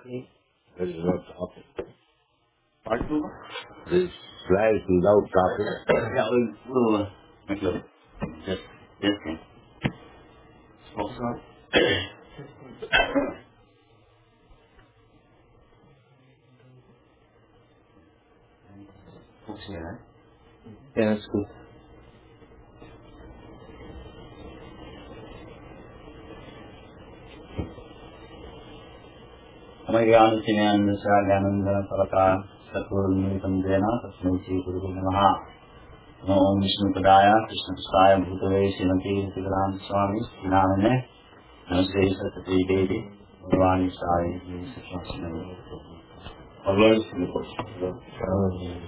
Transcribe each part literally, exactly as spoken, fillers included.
talking. There is no talking. Pardon? This lies without talking. Yeah, we'll, we'll uh, make a just this thing. Smoke some. Smoke's here, right? Yeah, that's good. Amayantinan Sagananda Paraka Sakurun Pandena, Tasmuti Guru Namaha. Om Vishnu Padaya, Krishna Prasaya, Bhutave, Srimati Tigaran Swami, Namane, Namaste Satati Devi, Bhavani Sai, Sakyasana. Our Lord is in the question.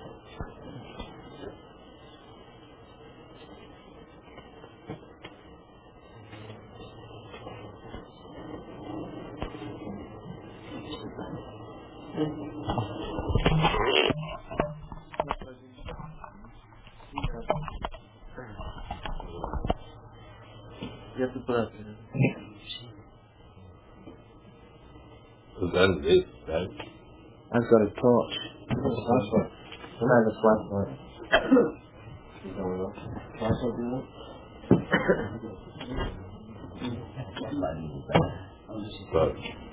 You have to put up. So then this, right? I've got a torch. Flashlight. I have a flashlight. Flashlight, do you But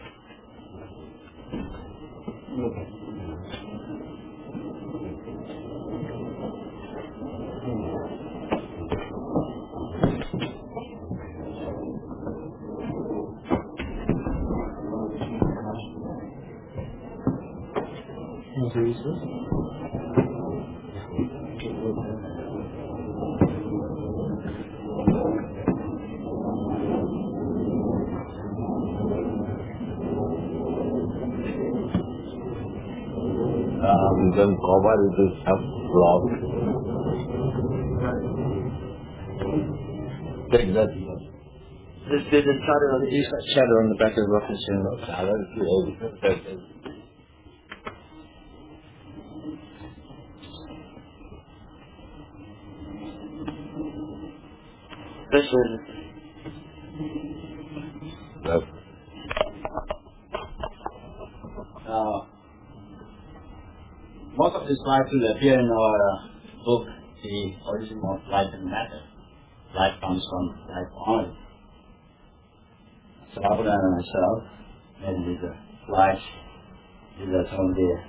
um, then cover it is some block. Take that. There's, there's a chatter on the east chatter on the back of the rocket soon. Shadow is This is Yes. Uh, most of these slides will appear in our uh, book, The Origin of Life and Matter. Life comes from life only. So Prabhupada and myself made these uh, slides. These are some of the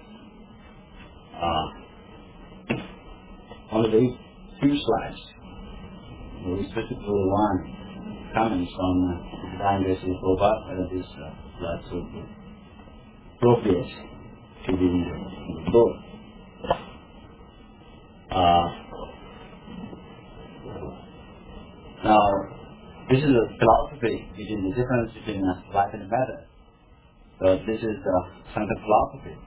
uh, only the few slides. We specifically want comments from uh, Divine Grace of Prabhupada, whether these uh, slides would be appropriate to be in the book. Uh, now, this is a philosophy between the difference between uh, life and matter. So this is the uh, Sankhya philosophy.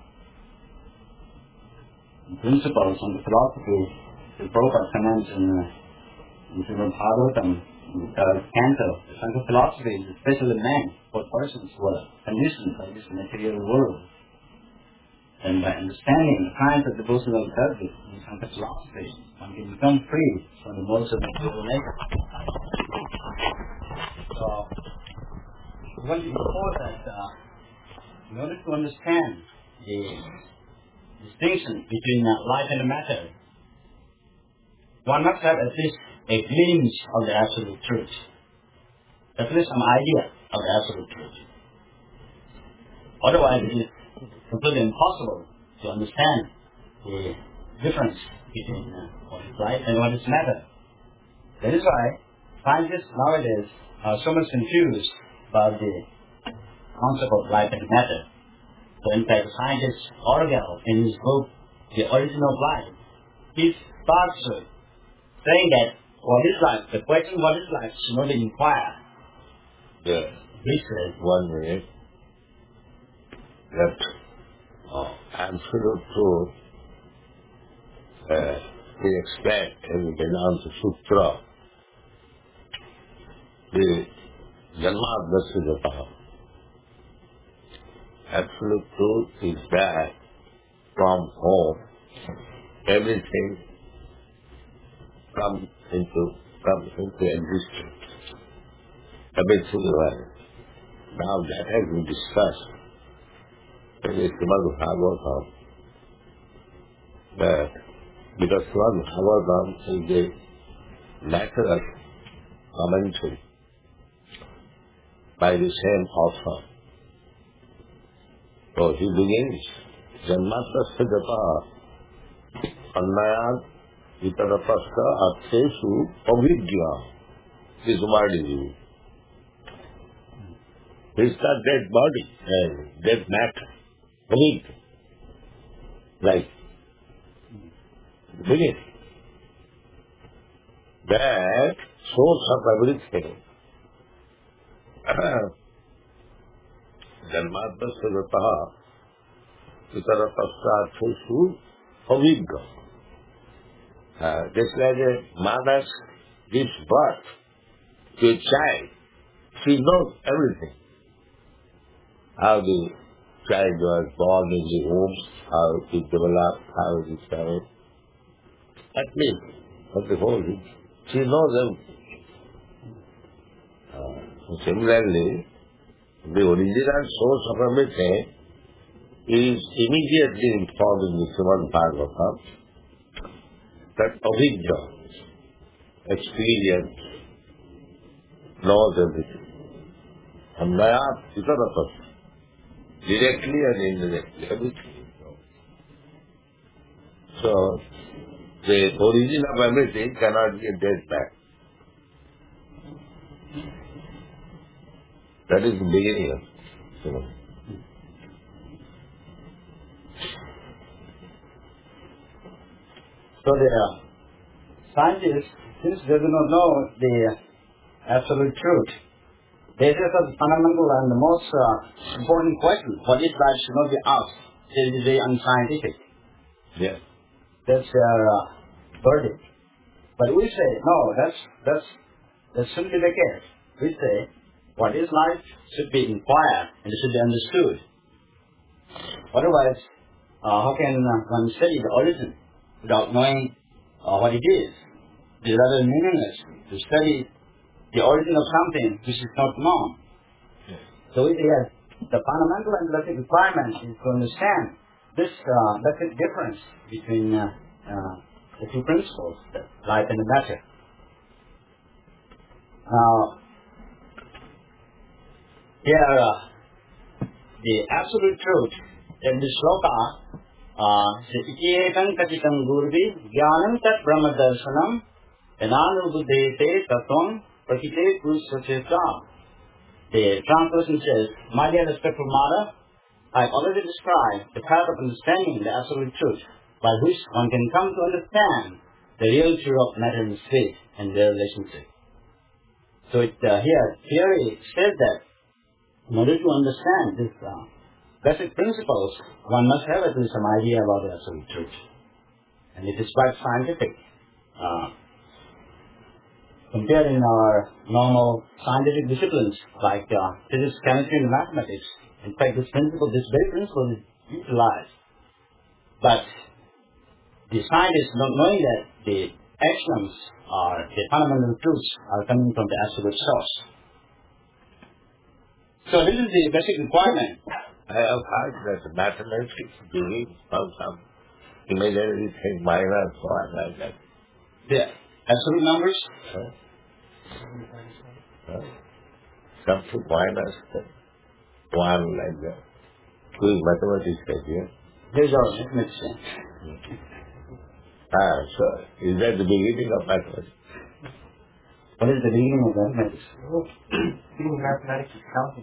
In principle, Sankhya philosophy, the Prabhupada comments in uh, in Srimad Bhagavatam, in the third canto. The Sankhya philosophy is especially meant for persons who are conditioned by this material world. And by understanding the kinds of devotional service in Sankhya philosophy, one can become free from the modes of material nature. So, we want to report that uh, in order to understand the distinction between uh, life and matter, one must have at least a glimpse of the absolute truth, at least some idea of the absolute truth. Otherwise, it is completely impossible to understand the difference between uh, what is life and what is matter. That is why scientists nowadays are so much confused about the concept of life and matter. So in fact, scientist Orwell, in his book, The Origin of Life, he starts saying that what is life? The question what is life should not be inquired. Yeah. He says, One minute. That uh, absolute truth uh, we expect in Vedanta Sutra. The Janmadasya absolute truth is that from whom everything comes into comes into existence. Everything was. Now that has been discussed. in the Srimad Bhagavatam that because Srimad Bhagavatam is a natural commentary by the same author. So he begins, Janmatasya japa annayat itaratasta artheshu avidya is Umardi. It's not dead body and dead matter. Avidya. Like beginning. That source of everything. Janmatasya japa itaratasta artheshu avidya. Uh, just like a mother gives birth to a child, she knows everything. How the child was born in the womb, how it developed, how it is carried. At least, of the whole, she knows everything. Uh, similarly, the original source of everything is immediately informed in the Srimad Bhagavatam. That avidya, experience, knows everything. Annayat itaratas, directly and indirectly, everything. So, the origin of everything cannot be traced back. That is the beginning of Srimad. So the uh, scientists, since they do not know the absolute truth, they say that the fundamental and the most uh, important question, what is life, should not be asked. It is very unscientific. Yes. That's their uh, verdict. But we say, no, that's, that's, that shouldn't be the case. We say, what is life should be inquired and it should be understood. Otherwise, uh, how can uh, one study the origin without knowing uh, what it is? It is rather meaningless to study the origin of something which is not known. Yes. So we say the fundamental and basic requirement is to understand this uh, basic difference between uh, uh, the two principles, the life and the matter. Now, here, uh, the absolute truth in this shloka, Ikyetam kachitam gurvi jnanam tat brahma darshanam enanubudete tatam prakite purushacheta. The translation says, my dear respectful mother, I have already described the path of understanding the absolute truth, by which one can come to understand the real truth of matter and space and their relationship. So it uh, here clearly says that in order to understand these uh, basic principles, one must have at least some idea about the absolute truth. And it is quite scientific. Uh, compared in our normal scientific disciplines like uh, physics, chemistry, and mathematics, in fact, this principle, this very principle is utilized. But the scientists, not knowing that the axioms or the fundamental truths are coming from the absolute source. So this is the basic requirement. I have heard that mathematics believes on some imaginary thing, minus one like that. The absolute numbers? Huh? Huh? Something minus one like that. Who is mathematics here? There's our mathematics. Ah, so is that the beginning of mathematics? What is the beginning of mathematics? Beginning mathematics is counting.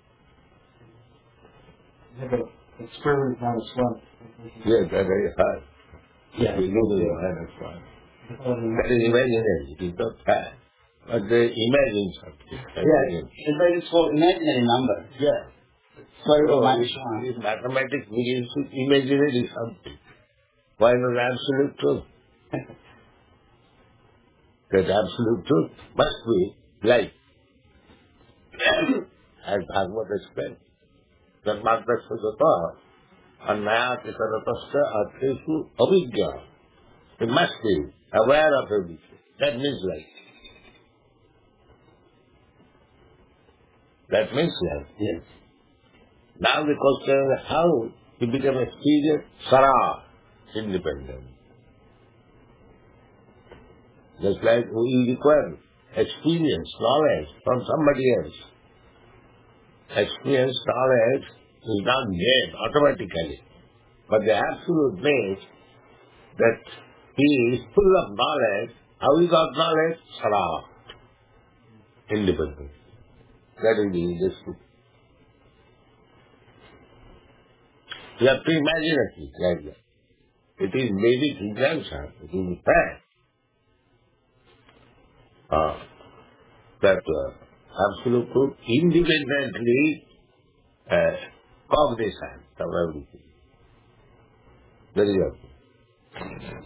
You have an experiment minus one. Yes, that is hard. Yeah. Beginning of minus one. That is imaginary. It is not fact. But they imagine something. Yeah, in fact it's called imaginary number. Yeah. Square root of minus one. If mathematics begins with imaginary something, why not absolute truth? That absolute truth must be life. As Bhagavad explained. Janmatasya japa annayat itaratasta artheshu avidya. It must be aware of everything. That means life. That means life. Yes. Now the question is how he became experienced, Sara, independent. Just like we require experience, knowledge from somebody else. Experience, knowledge is not gained automatically. But the absolute means that he is full of knowledge. How he got knowledge? Sara, independent. That is the industry. You have to imagine it like that. It is basic injunction. It is fact. Uh, that uh, absolute truth independently uh, cognizant of everything. Very good.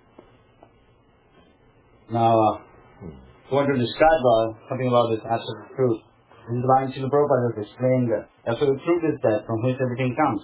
Now, uh, I want to describe uh, something about this absolute truth. In the Divine Srila Prabhupada has explained that absolute truth is that from which everything comes.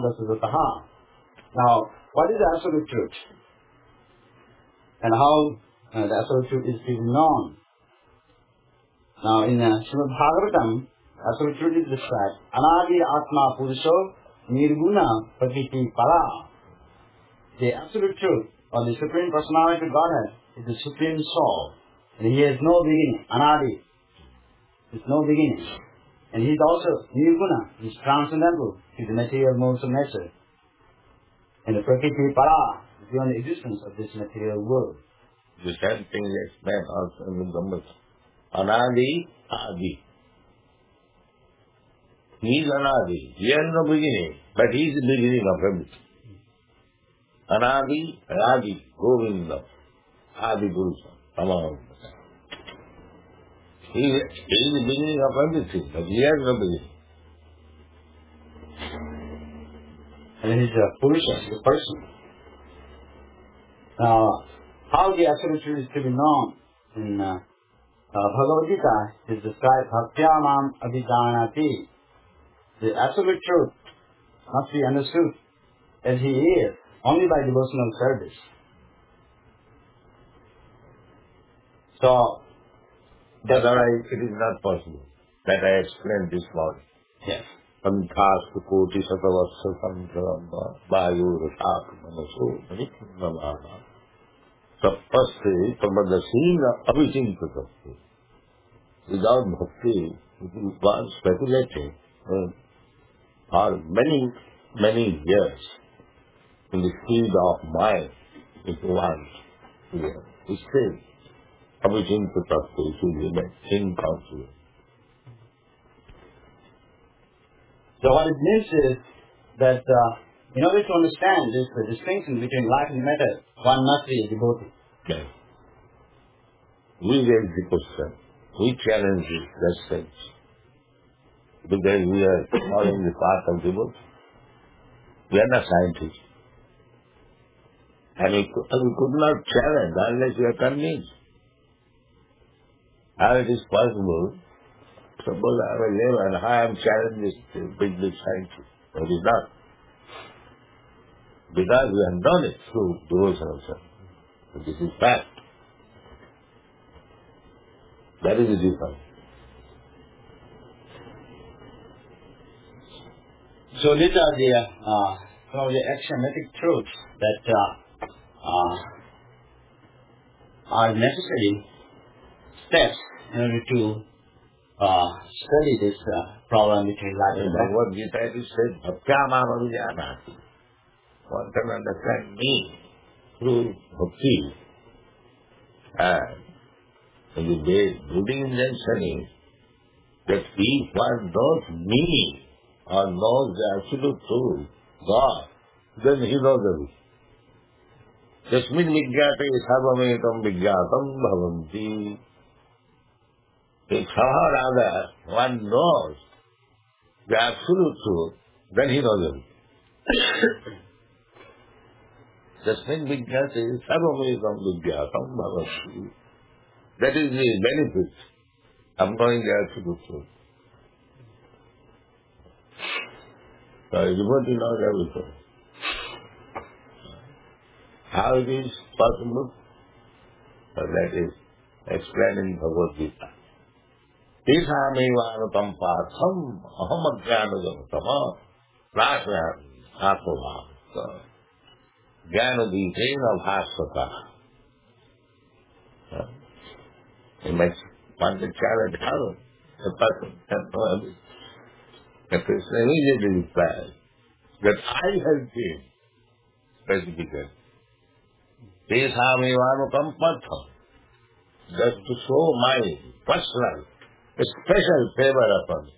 Now, what is the absolute truth? And how uh, the absolute truth is to be known? Now, in uh, Srimad Bhagavatam, absolute truth is described. Anadi Atma Purusho Nirguna Prakriti Para. The absolute truth, or the Supreme Personality of Godhead, is the Supreme Soul. And He has no beginning. Anadi. There's no beginning. And He is also Nirguna. He is transcendental. He is the material modes of nature. And the Prakriti Para is beyond the existence of this material world. The same thing is explained also in the Brahma. Anadi, Adi. He is Anadi. He has no beginning. But He is the beginning of everything. Anadi, Adi, Govinda, Adi Purusha, Tamam. He, he is the beginning of everything, but He has no beginning. And He is a Purusha, the person. Now, how the absolute truth is to be known in uh, uh, Bhagavad Gita is described Bhaktyamam Abhijanati. The absolute truth must be understood as He is, only by devotional service. So, otherwise it is not possible. That I explained this morning. Yes. Panthas koti satavassa samdharamba vayu rasak manaso maniknamana sapaste tamadasina abhichinkatasti. Without bhakti, it is one speculating uh, for many, many years in the field of mind, it wants to stay. Abhichinkatasti to remain inconscious. So what it means is that uh, in order to understand this, the distinction between life and matter, one must be a devotee. Yes. We raise the question. We challenge it, that's it. Because we are following the path of devotion. We are not scientists. And we could, we could not challenge unless we are convinced. How it is possible? Suppose I am a layman and I am challenging this big, big scientist. It is not. Because we have done it through devotion of service. So this is fact. That is the difference. So these are the uh, some of the axiomatic truths that uh, uh, are necessary steps in order to uh, study this uh, problem between life and death. Bhagavad Gita is said, Bhaktyamam Abhijanati. One can understand me through bhakti. And the building injunction is that if one knows me or knows the absolute truth, God, then he knows everything. Yasmin vigyate sarvametam vigyatam bhavanti. If somehow or other one knows the absolute truth, then he knows everything. Yasmin vigyate sarvametam vigyatam bhavanti. That is the benefit of knowing the absolute truth. So everybody knows everything. How it is possible? So that is explained in Bhagavad Gita. Tisamivanukampatham ahamadhyanudamtama prasvayatmabhavata jnanadipena bhasvata. You might want to challenge how the person can know everything. The Krishna immediately replies that I have been specifically. Tesamivanukampatham, just to show my personal, special favor upon me.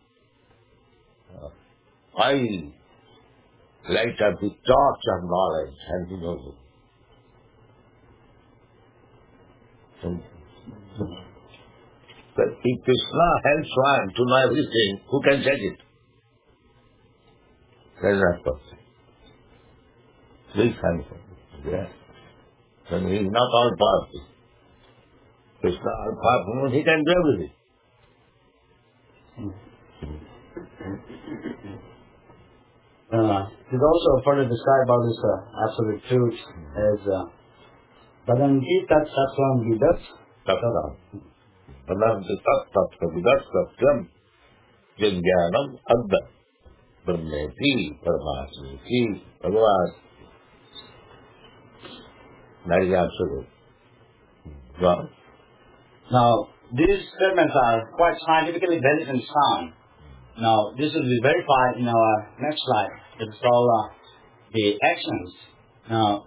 I light up the torch of knowledge and you know it. But if Krishna helps one to know everything, who can judge it? That is not possible. This kind of thing. Yeah. When he is not all powerful. Krishna all powerful, he can do everything. Uh, it is also further described about this uh, absolute truth as Badanti Tat Sattvam Vidat Tattvam. Badanti Tat Sattvam Vidat Sattvam Jnanam Adda Brahmeti Paramasmiti Bhagavan. That is absolute. Well, now, these statements are quite scientifically valid and sound. Now, this will be verified in our next slide. It's called uh, the actions. Now,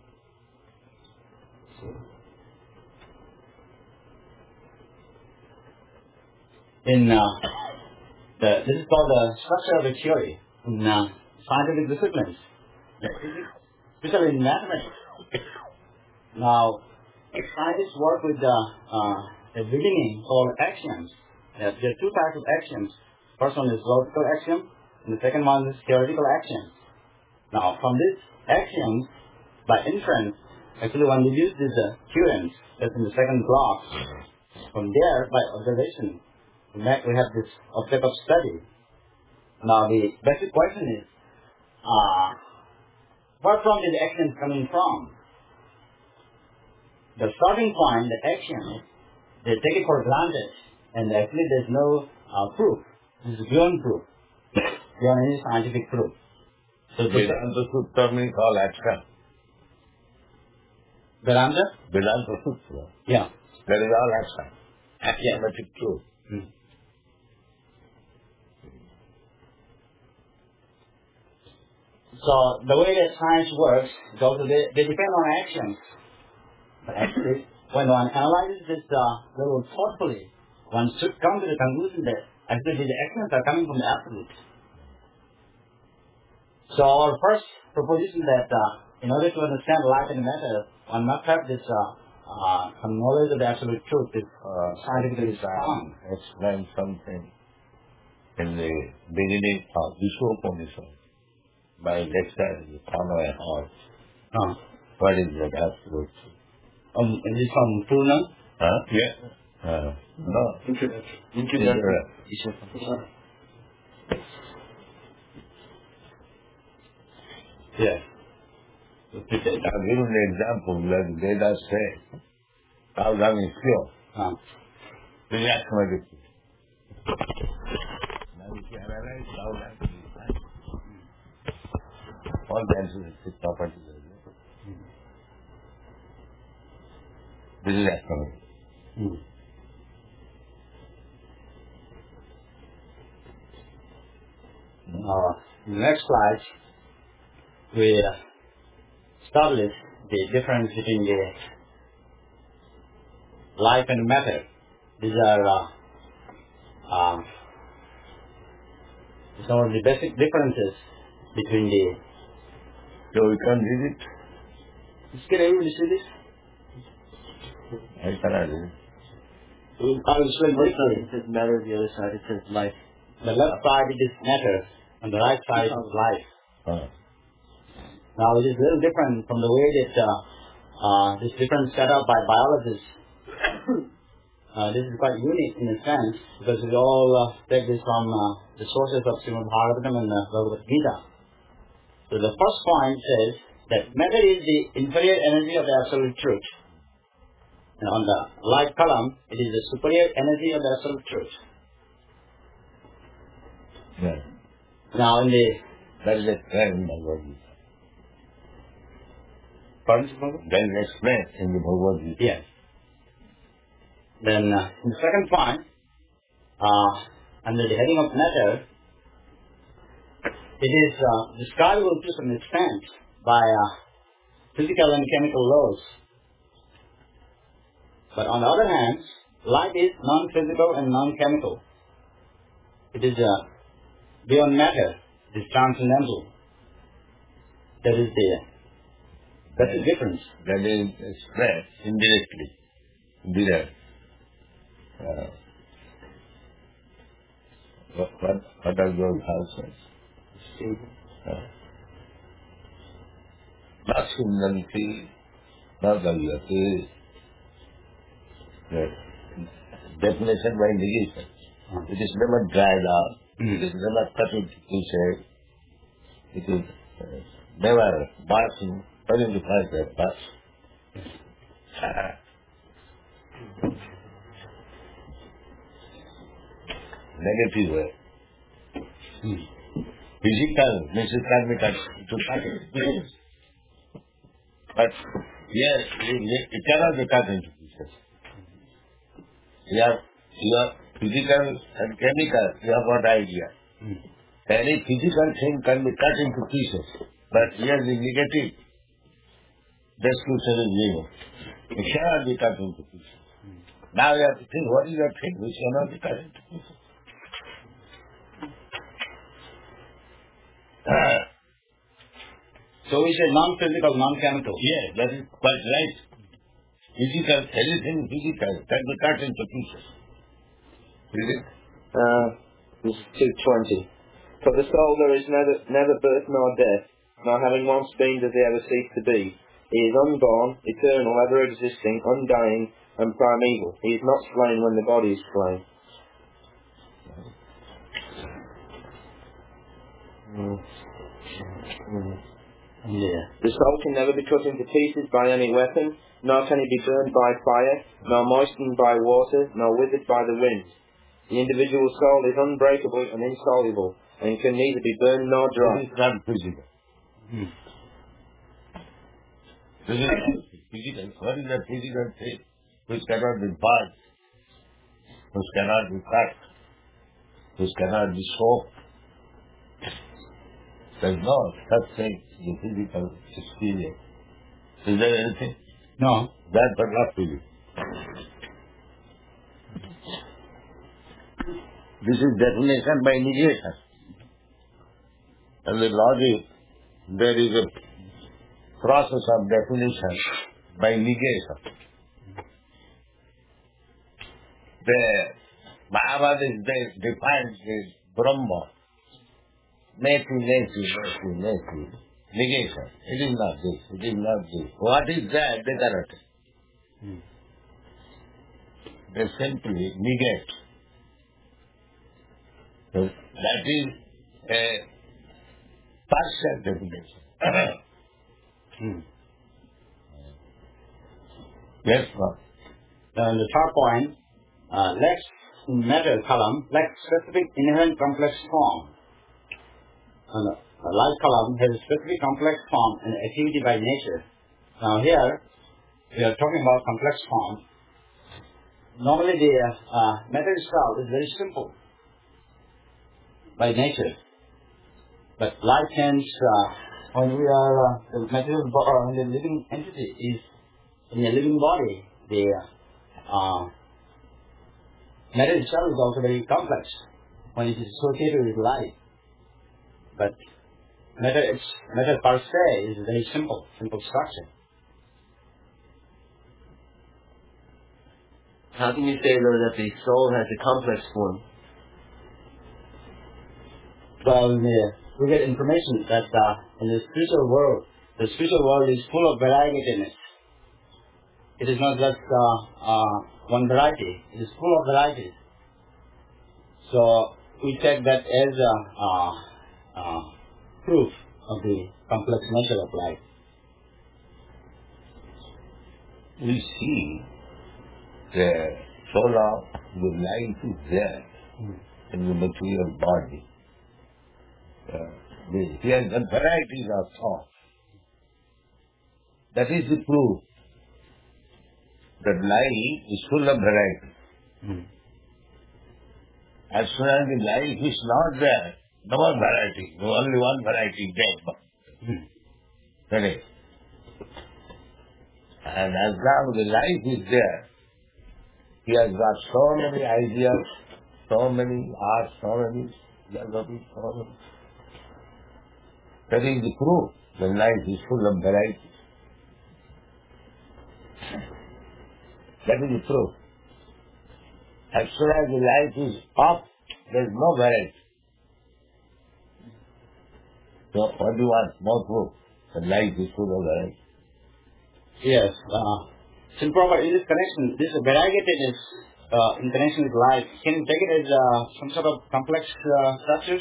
in uh, the, this is called the structure of a theory in uh, scientific disciplines, especially in mathematics. Now, scientists work with the, uh, the beginning called axioms. There are two types of axioms. First one is logical axiom, and the second one is theoretical axiom. Now, from this axiom, by inference, actually when we use these uh, theorems, that's in the second block, from there, by observation, we have this object of study. Now, the basic question is, uh, where from is the axiom coming from? The starting point, the axiom, they take it for granted, and actually there's no uh, proof. This is beyond proof, beyond any scientific proof. So Vedanta Sutra means all action. Vedanta? Vedanta Sutra. Yeah. That is all action. Axiomatic truth. Hmm. So the way that science works is also they, they depend on actions. But actually, when one analyzes this uh, little thoughtfully, one should come to the conclusion that actually the actions are coming from the absolute. So our first proposition that uh, in order to understand life and matter, one must have this uh, uh, some knowledge of the absolute truth. Is uh, scientifically sound. Explain something in the beginning of Vishwopanishad by lecture in the Tanvaya House. Uh, What is that absolute truth? um, is this from Purna? Huh? Yeah. Uh, no. Introduction. Introduction. Yeah. I've given the example that Vedas say, cow dung is pure. Uh, This is axiomatic truth. Now if you analyze cow dung is fine. All the ancestral properties are there. This is axiomatic. hmm. Uh, next slide, we uh, establish the difference between the life and matter. These are uh, um, some of the basic differences between the. So we can read it? Can everybody see this? I cannot read it. I will explain very clearly. It says matter, the other side it says life. The left side it is matter, and the right side is life. Uh, Now it is a little different from the way that uh, uh, this difference set up by biologists. uh, this is quite unique in a sense because we all uh, take this from uh, the sources of Srimad Bhagavatam and uh, Bhagavad Gita. So the first point says that matter is the inferior energy of the absolute truth. And on the light column, it is the superior energy of the absolute truth. Yes. Now in the That is explained in Bhagavad Gita. pardon, Subhagavad? That is explained in the Bhagavad Gita. Yes. Then uh, in the second point, uh, under the heading of matter, it is uh, describable to some extent by uh, physical and chemical laws. But on the other hand, light is non-physical and non-chemical. It is uh, beyond matter. It is transcendental. That is the that's the difference. That is expressed indirectly. Direct. Uh, what, what, what are those houses? Not Sundanti, not Gavyati. Definition by negation. Uh-huh. It is never dried up. Mm. It is never cut into pieces. It is uh, never passing, putting to find that pass. Negative way. Mm. Physical means it can be cut to cut into pieces. But here, it, it cannot be cut into pieces. Here, your physical and chemical, you have what idea. Mm. Any physical thing can be cut into pieces. But here the negative, description is zero. It cannot be cut into pieces. Mm. Now you have to think, what is that thing which cannot be cut into pieces? So we say non-physical, non-chemical. Yes, that is quite right. Physical, anything physical can be cut into pieces. Is it? Uh, this is two twenty. For the soul there is neither, neither birth nor death, nor having once been does he ever cease to be. He is unborn, eternal, ever existing, undying, and primeval. He is not slain when the body is slain. Mm. Mm. Yeah. The soul can never be cut into pieces by any weapon, nor can it be burned by fire, nor moistened by water, nor withered by the wind. The individual soul is unbreakable and insoluble, and can neither be burned nor dry. This is not physical. Mm. This is not physical. What is the physical thing which cannot be burned, which cannot be cut, which cannot be soaked? There is no such thing in physical experience. Is there anything? No. That but not physical. This is definition by negation. And the logic, there is a process of definition by negation. The Mahabharata is de- defined as Brahma. Neti, neti, neti, neti. Negation. It is not this. It is not this. What is that? They cannot. Mm. They simply negate. So that is a partial definition. Mm. Yes, ma'am. Then the third point, uh, lacks in matter column, lacks specific inherent complex form. And the light column has a specific complex form and activity by nature. Now here, we are talking about complex form. Normally the uh, matter itself is very simple by nature. But light tends, uh, when we are, uh, the material, bo- uh, when the living entity is in a living body, the uh, matter itself is also very complex when it is associated with light. But matter, it's, matter per se is very simple, simple structure. How can you say, though, that the soul has a complex form? Well, yeah, we get information that uh, in the spiritual world, the spiritual world is full of variegatedness. It is not just uh, uh, one variety, it is full of varieties. So we take that as a uh, uh, proof of the complex nature of life. We see the so long the life is there Mm. in the material body. Uh, the, he has got varieties of thoughts. That is the proof that life is full of variety. Mm. As soon as the life is not there, no more variety, no only one variety, dead. Mm. Correct. And as long as the life is there, he has got so many ideas, so many arts, so many philosophies, so many. That is the proof that life is full of variety. That is the proof. As soon as the life is up, there is no variety. So what do you want? More proof that life is full of variety. Yes. Uh, so, Prabhupada, in this connection, this variegatedness uh, in connection with life, can you take it as uh, some sort of complex uh, structures?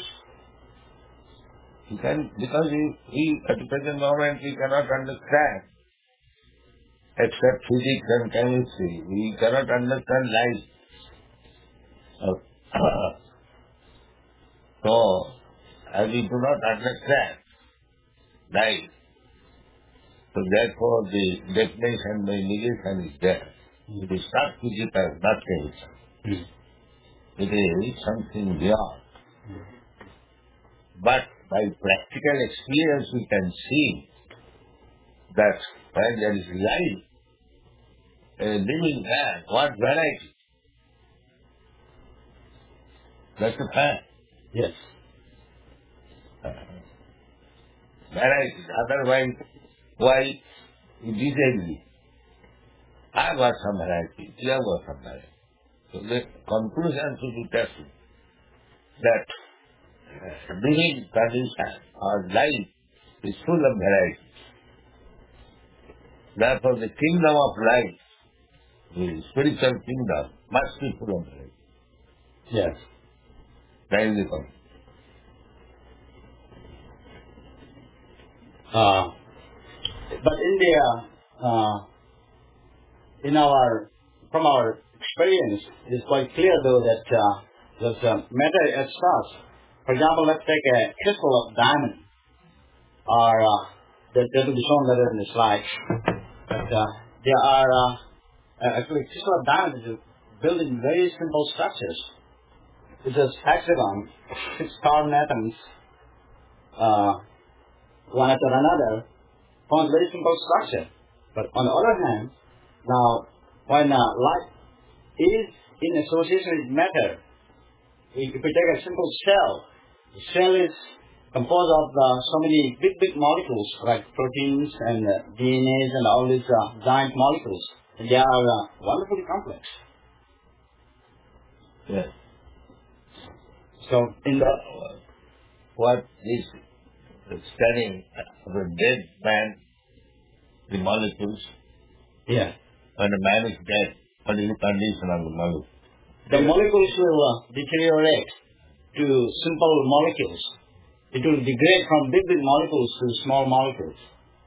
He can, because he, he, at the present moment, he cannot understand, except physics and chemistry. He cannot understand life. Uh, so, as we do not understand life, so therefore the definition by negation is there. It is not physical, not chemical. Mm. It is something beyond. But by practical experience we can see that when there is life, a living man, what variety? That's a fact. Yes. Uh, variety. Otherwise, why disagree? I got some variety, you have got some variety. So the conclusion should be taken that uh, living condition or life is full of variety. Therefore the kingdom of life, the spiritual kingdom, must be full of variety. Yes. That is the point. Uh, but in the, uh, in our, from our experience, it is quite clear though that uh, there's uh, matter as such. For example, let's take a crystal of diamond, or uh, that, that will be shown later in the slide. But uh, there are uh, uh, actually crystal of diamond is built in very simple structures. It's a hexagon, six carbon atoms, uh, one after another, forms very simple structure. But on the other hand, now when uh, light is in association with matter, if we take a simple cell, the cell is composed of uh, so many big, big molecules like proteins and uh, D N As and all these uh, giant molecules. And they are uh, wonderfully complex. Yes. So in the What is studying of a dead man, the molecules, yeah, when a man is dead, what is the condition of the molecule? the molecules will uh, deteriorate to simple molecules. It will degrade from big, big molecules to small molecules.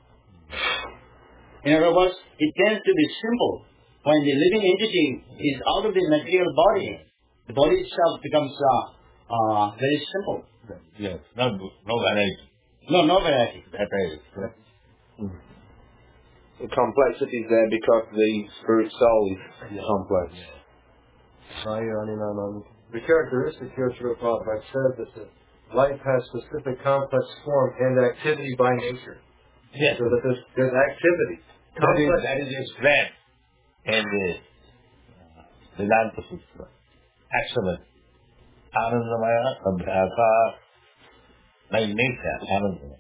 In other words, it tends to be simple. When the living entity is out of the material body, the body itself becomes uh, uh, very simple. Yes, no, no variety. No, no variety. That is. The complexity is there because the spirit soul is Yeah. complex. The characteristic here, Srila Prabhupada says that the life has specific complex form and activity by nature. Yes. So that there's, there's activity. That is, Complex. that is explained in the uh, Vedanta Sutra. Excellent. Anandamaya Abhyasa, by nature, Anandamaya.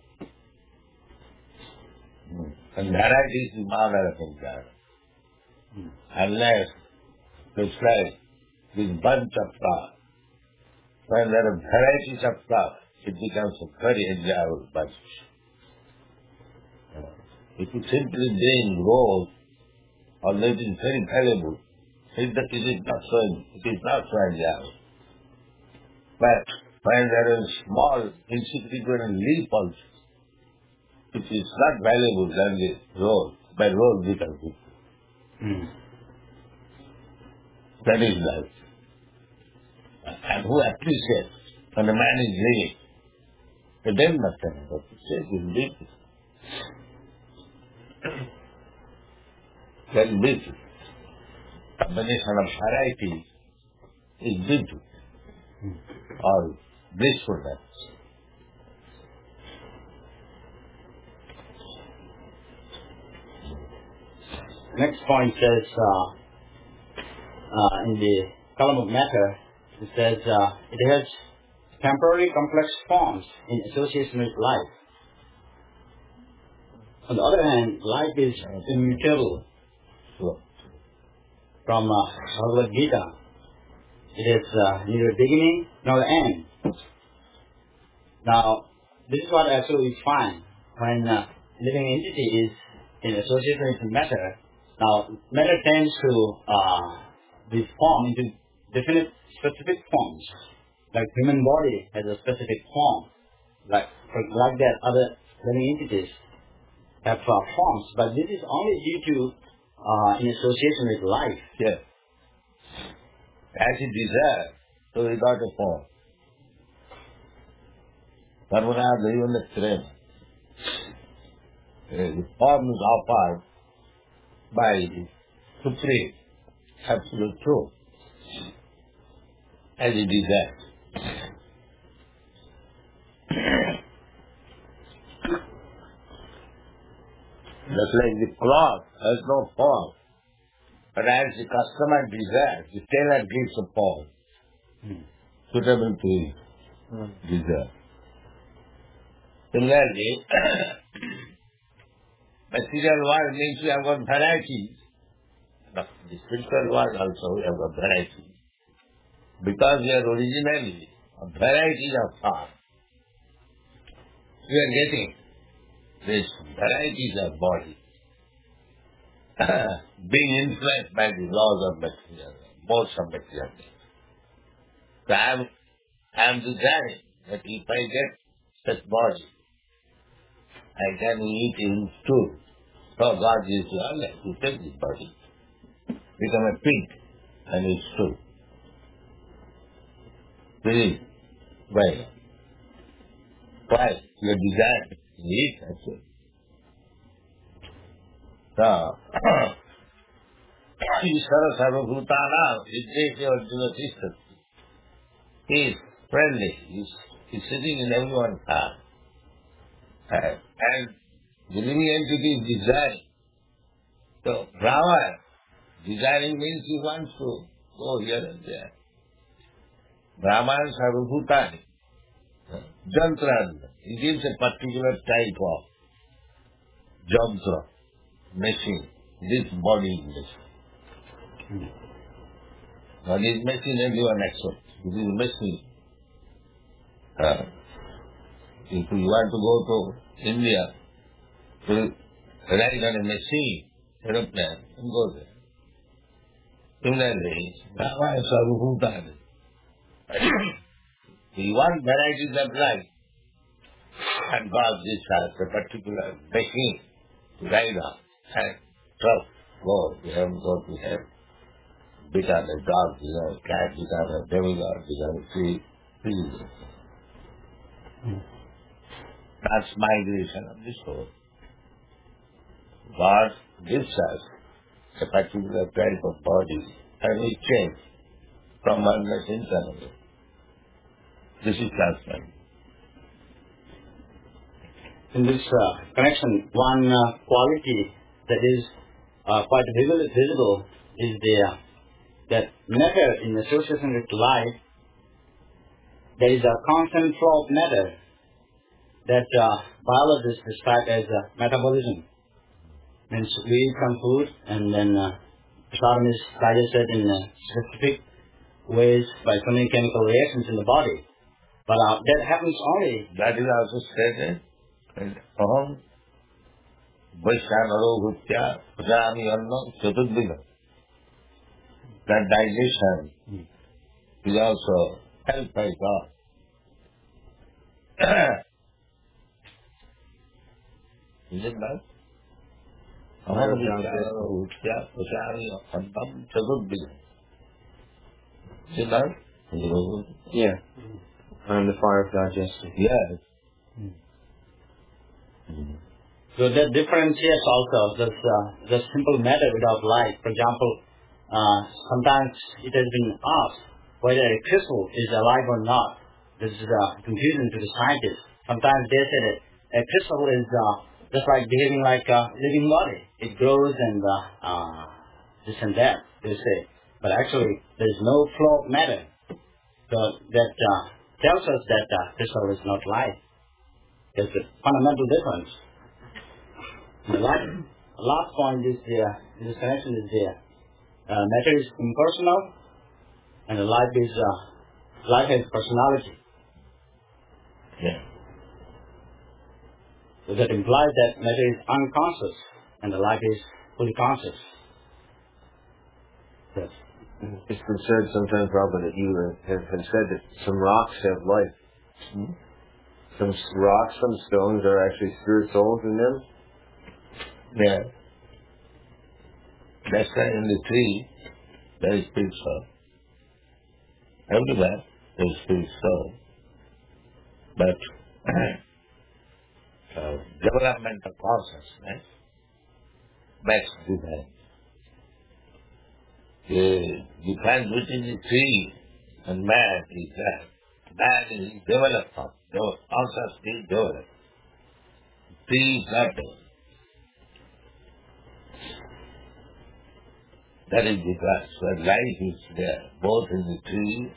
Hmm. And variety is not anything there. Hmm. Unless it's like this bunch of flowers. When there are varieties of flowers, it becomes a very enjoyable bunch. Uh, If you simply bring rose, although it is very valuable, it, it is not so, it is not so enjoyable. But when there is small, insignificant leaf also, it is not valuable than the rose, but rose becomes it. Mm. That is life. And who appreciates when a man is living? It doesn't matter what he says, he's living. That is beauty. Combination of variety is beauty or blissfulness. Next point says, uh, uh, in the column of matter, it says uh, it has temporary complex forms in association with life. On the other hand, life is immutable. Sure. From uh, Bhagavad Gita, it is uh, neither beginning nor end. Now, this is what actually we find when uh, living entity is in association with matter. Now, matter tends to uh, be formed into definite specific forms. Like human body has a specific form. Like, like that, other living entities have uh, forms. But this is only due to uh, in association with life. Yes. As it desires, so he got a form. Karmana Dayana Trema. The form is offered by the Supreme Absolute Truth as it desires. Just like the cloth has no form, but as the customer desires, the tailor gives a form hmm. suitable to his hmm. desire. Similarly, material world means we have got varieties. But the spiritual world also we have got varieties. Because we are originally a variety of form, we are getting these varieties of body being influenced by the laws of material, modes of material. So I am, I am desiring that if I get such body, I can eat in stool. So God is all right, you take this body, become a pig, and eat stool. Really? Why? Why? You desire to eat, that's it. So, Ishvara Sarvabhutana, Vidyesha Arjuna Sister. He is friendly, he is, he is sitting in everyone's heart. And, and the living entity is desiring. So, Brahma, desiring means he wants to go here and there. Brahman Sarvabhutani. Jantra, he gives a particular type of jantra, machine. This body is machine. Body is machine, everyone accepts. This is machine. Uh, if you want to go to India, to ride on a machine, aeroplane, and go there. Similarly, Brahma is Sarvabhutani. We want varieties of life, and God this has a particular machine to ride on and truck, go, we have go to have become a dog, become a cat, become a demigod, become a tree, trees. That's migration of the soul. God gives us a particular type of body and we change from oneness internally. This is transformation. In this uh, connection, one uh, quality that is uh, quite visible, visible is the, uh, that matter in association with life, there is a constant flow of matter that uh, biologists describe as uh, metabolism. Means we eat some food and then uh, the is digested in uh, specific ways by so many chemical reactions in the body. But uh, that happens only. That is also stated in Aham Vaishanaro Bhutya Prajami Anna Chaturdina. That digestion hmm. is also helped by God. Isn't that? Aham Vaishanaro Bhutya Prajami Anna Chaturdina. You know? You Yeah. And the fire of digestion. Yes. Mm. Mm. So that differentiates also this, uh, the simple matter without light. For example, uh, sometimes it has been asked whether a crystal is alive or not. This is uh, confusion to the scientists. Sometimes they say that a crystal is uh, just like behaving like a living body. It grows and uh, uh, this and that, they say. But actually, there is no flow of matter. So that uh, tells us that uh, crystal is not life. There's a fundamental difference. The last, last point is there, in this connection is there. Uh, matter is impersonal, and the life is uh, life has personality. Yeah. So that implies that matter is unconscious, and the life is fully conscious. Yes. It's been said sometimes, Robert, that you have, have said that some rocks have life. Hmm? Some s- rocks, some stones are actually spirit souls in them. Yeah. That's why in the tree, there is spirit soul. Everywhere, there is spirit soul. But uh, development of consciousness makes difference. The difference between the tree and man is that man is developed, consciousness is developed. Tree is not developed. That is because the life is there, both in the tree.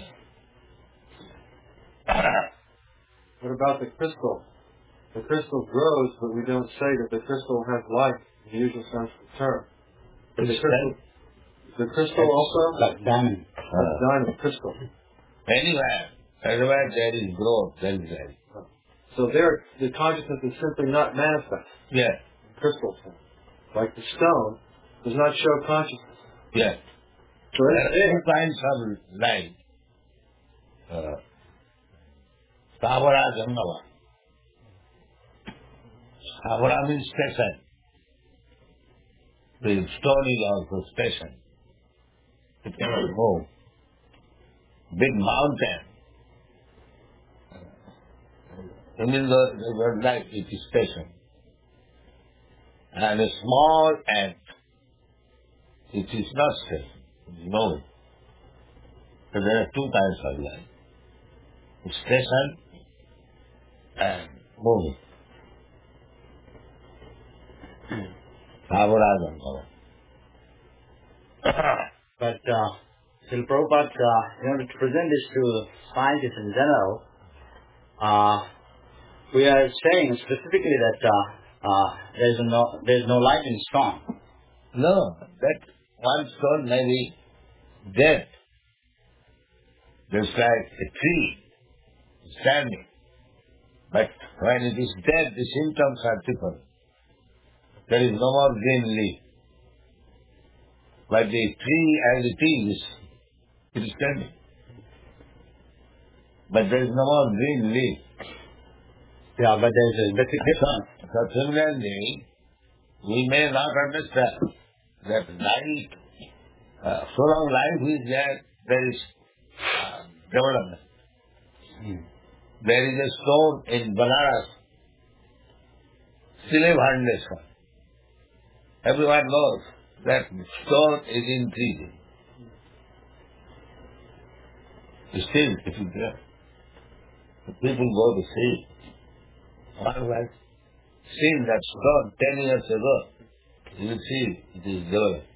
What about the crystal? The crystal grows, but we don't say that the crystal has life in the usual sense of the term. But the crystal, the crystal also? Like diamond. Like diamond, crystal. Anywhere, everywhere there is growth, there is life. So there, the consciousness is simply not manifest Yeah, in crystal form. Like the stone does not show consciousness. yeah. So There it's are two kinds of life. Uh, Stavara Jangava. Stavara means station. The stone is also station. It cannot move. Big mountain. Even though the word life, it is station. And a small ant, it is not station. It is moving. So there are two kinds of life. Station and moving. But uh, Srila Prabhupada, uh, in order to present this to scientists in general, uh, we are saying specifically that uh, uh, there is no there is no life in stone. No, that one stone may be dead. Just like a tree standing. But when it is dead, the symptoms are different. There is no more green leaf. But the tree as it is, it is standing. But there is no more green leaf. Yeah, but there is a basic difference. So similarly, we may not understand that life, uh, so long life is there, there is uh, development. Hmm. There is a stone in Banaras, Silebhandeswar. Everyone knows that stone is increasing. Still, it is there. The people go to see. One has seen that stone ten years ago. You will see it is developed.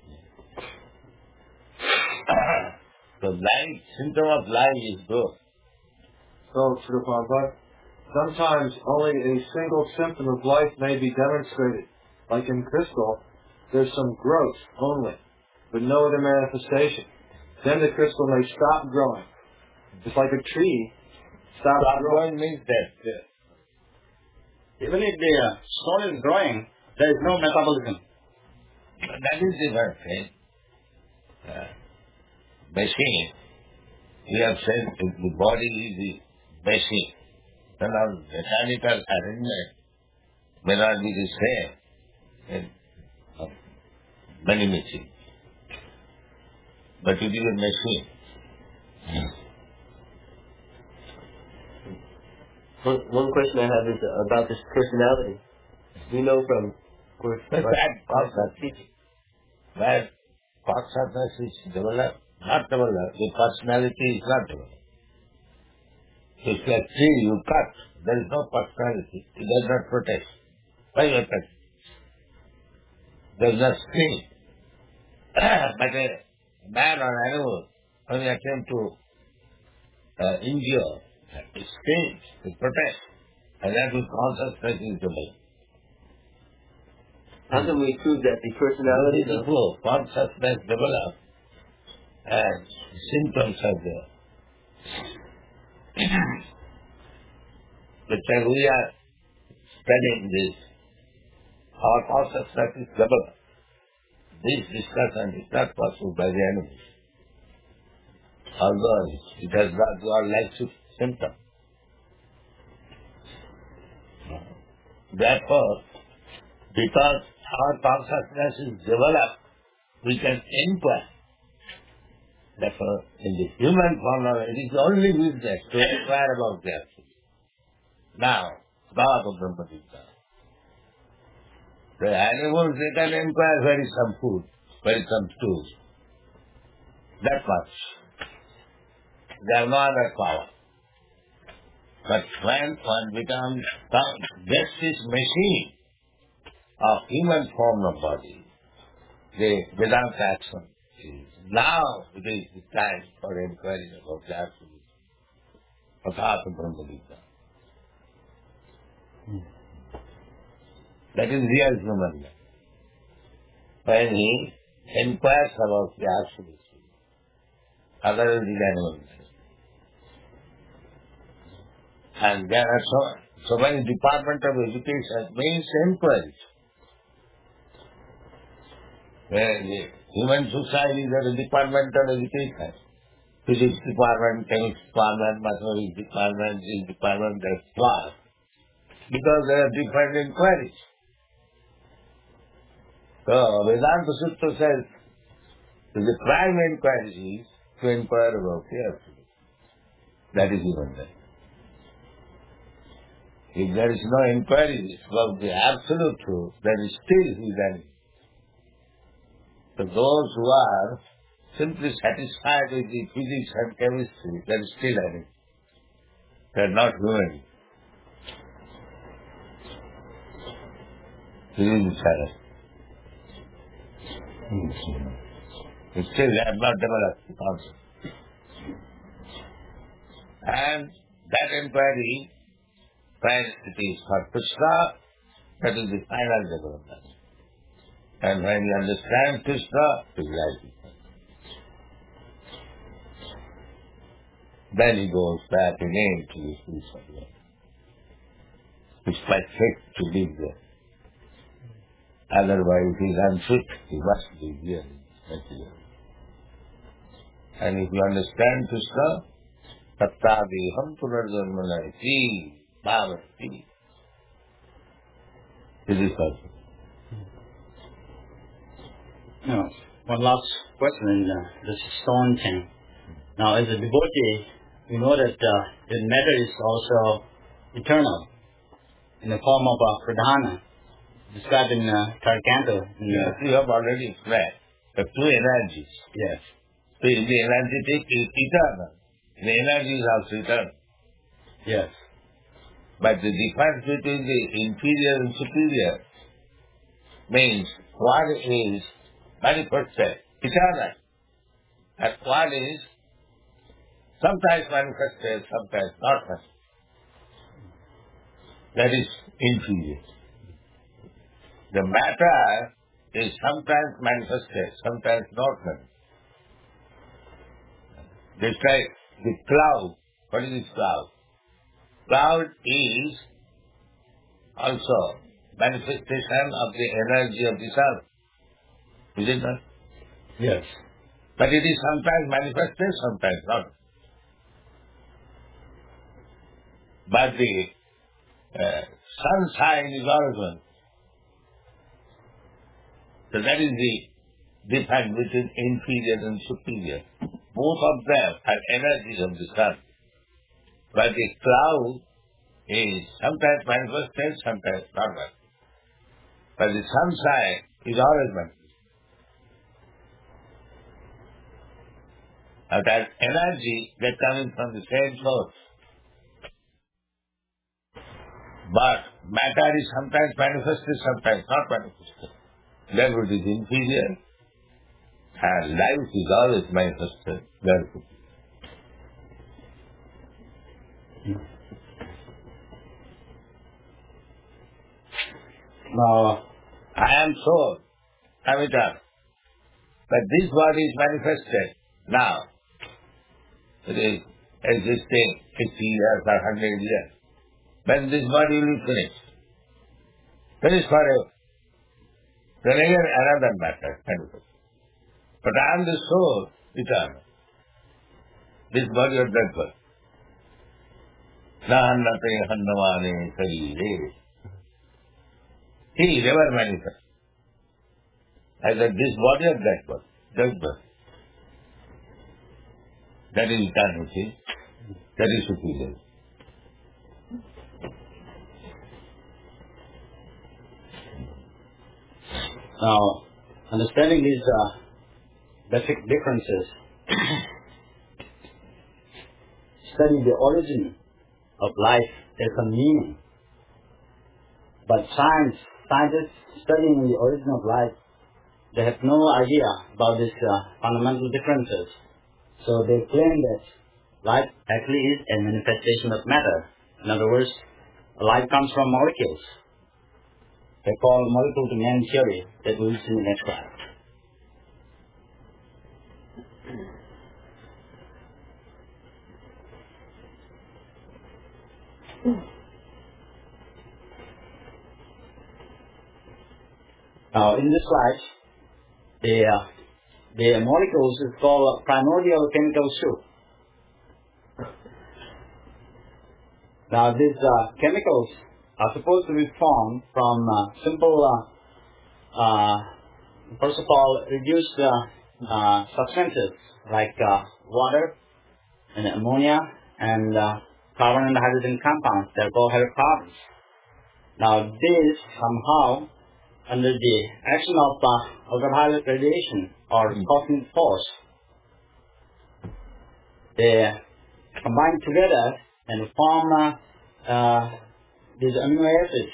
The life, symptom of life is growth. So, Srila Prabhupada, sometimes only a single symptom of life may be demonstrated. Like in crystal, there's some growth only, but no other manifestation. Then the crystal may stop growing. Just like a tree stops Stop growing. growing means death. Yeah. Even if the uh, stone is growing, there is no metabolism. That is different thing. Uh, machine. We have said that the body is the machine. Then our mechanical arrangement may not be the same in uh, many machines. But it is a machine. One, one question I have is about this personality. We know from, of course, But that consciousness, where consciousness is developed, not developed, the personality is not developed. It's like tree you cut, there is no personality. It does not protect. Why you cut? There is no sting. But a man or animal, when they attempt to uh, injure, it stings, it protects. And that is consciousness is developed. How can we prove that the personality This is true. Consciousness develops and symptoms are there. But when we are studying this, our consciousness is developed. This discussion is not possible by the animals. Although it has not got like symptom. Therefore, because our consciousness is developed, we can inquire. Therefore, in the human form, it is only business to inquire about the absolute. Now, God of Brahma-Vidya. The animals, they can inquire where is some food, where is some stool. That much. They have no other power. But when one becomes, gets this machine of human form of body, the Vedanta action is now it is the time for inquiry about the absolute. Tathata Brahma-Vidya. That is real human life. When he inquires about the absolute, other than the animal life. And there are so, so many departments of education means inquiry. Where the human society is a department of education. Physics department, chemistry department, mathematics department, this department, that class. Because there are different inquiries. So Vedanta Sutta says the prime inquiry is to inquire about the absolute. That is human life. If there is no inquiry about the absolute truth, then still he is enemy. So those who are simply satisfied with the physics and chemistry, they are still enemy. They are not human. This is the challenge. Still they have not developed the concept. And that inquiry, when it is for Krishna, that is the final development. And when you understand Krishna, it is like it. Then he goes back again to the spiritual world. It's quite fit to live there. Otherwise he is unfit, he must be here. And if you understand Krishna, Tattadeham punarjanmana iti bhavati. This is possible. Now, one last question in uh, this stone thing. Now, as a devotee, we know that uh, the matter is also eternal in the form of a pradhana, described in uh, Tarkanto. Yes, you have already explained the two energies. Yes. So the energetic is eternal. The energy is also eternal. Yes. But the difference between the inferior and superior means one is manifested, eternal, and one is sometimes manifested, sometimes not manifested. That is inferior. The matter is sometimes manifested, sometimes not manifested. Just like the cloud. What is this cloud? Cloud is also manifestation of the energy of the sun. Is it not? Yes. But it is sometimes manifested, sometimes not. But the uh, sunshine is origin. So that is the different between inferior and superior. Both of them are energies of the sun. But the cloud is sometimes manifested, sometimes not manifested. But the sunshine is always manifested. And that energy that comes from the same source. But matter is sometimes manifested, sometimes not manifested. Therefore it is inferior, and life is always manifested. Therefore. Now, I am soul, Amitabh. But this body is manifested now. It is existing fifty years or one hundred years. When this body will be finished. Finished forever. Then again another matter manifests. But I am the soul, eternal. This body or that body. Nahannate hannamane sarire. He never manifests. Either this body or that body. That body. That is eternity. That is superior. now, understanding these uh, basic differences, studying the origin of life, there's some meaning. But science, scientists studying the origin of life, they have no idea about these uh, fundamental differences. So they claim that life actually is a manifestation of matter. In other words, life comes from molecules. They call molecule-to-man theory that we'll see in the next slide. Now, in this slide, the, uh, the molecules is called primordial chemical soup. Now, these uh, chemicals are supposed to be formed from uh, simple, uh, uh, first of all, reduced uh, uh, substances like uh, water and ammonia and uh, carbon and hydrogen compounds. They're called hydrocarbons. Now, these somehow, under the action of uh, ultraviolet radiation or cosmic force, they combine together and form uh, uh, these amino acids.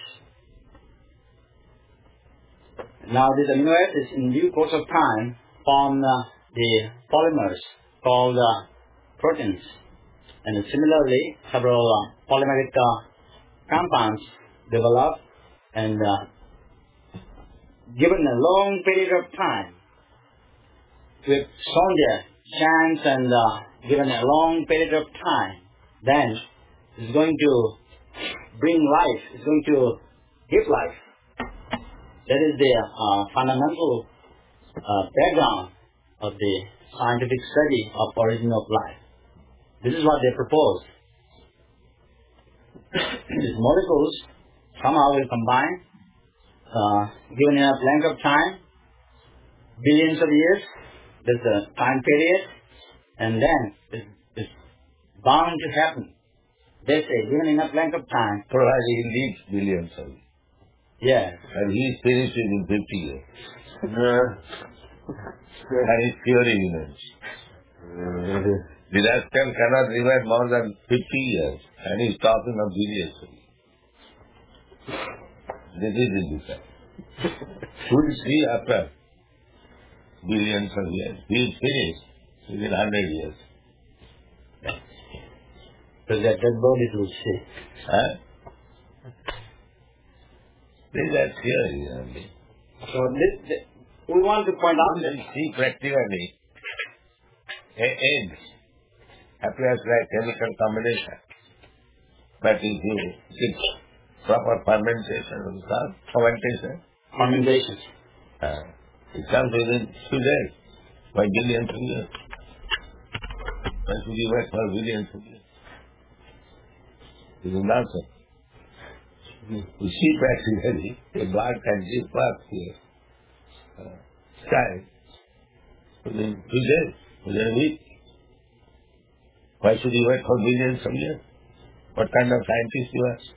Now, these amino acids, in due course of time, form uh, the polymers called uh, proteins. And similarly, several uh, polymeric uh, compounds develop, and uh, given a long period of time, with shown their chance and uh, given a long period of time, then it's going to bring life, it's going to give life. That is the uh, fundamental uh, background of the scientific study of origin of life. This is what they propose. These molecules somehow will combine, uh, given enough length of time, billions of years, there's a time period, and then it's, it's bound to happen. They say, given enough length of time. Provided he lives billions of years. Yes. And he is finished in fifty years. And his theory remains. The rascal cannot remain more than fifty years, and he is talking of billions of years. This is the difference. Who will see after billions of years? He is finished within one hundred years. So that dead bodies will see. Huh? These are theories only. So this, this, we want to point out You that see practically, a- eggs appears like chemical combination. But if you get proper fermentation, what is called fermentation, fermentation. uh, it comes within two days, by billions of years. Why should you wait for billions of years? This is nonsense. You see practically, a bird can give birth here. Uh, child within two days, within a week. Why should you wait for millions of years? What kind of scientist you are?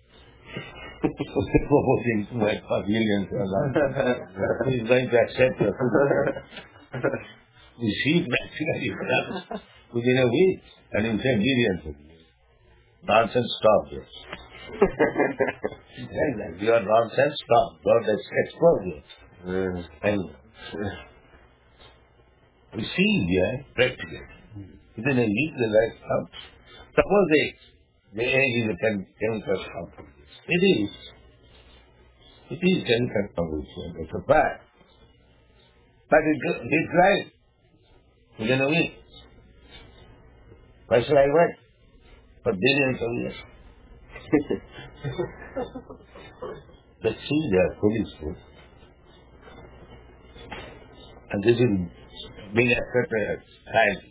Proposing to wait for millions of years. Who is going to accept your food? You see practically products within a week, and in say millions of years. Nonsense, stop this. You are nonsense, stop. Don't explode it. Mm. And we see here, practically, within a week the life comes. Suppose age. The age is a chem- chemical composition. It is. It is chemical composition. It's a fact. But it, it's right. Within a week. Why should I wait? For billions of years. Let's see their foolish. And this is being accepted as science.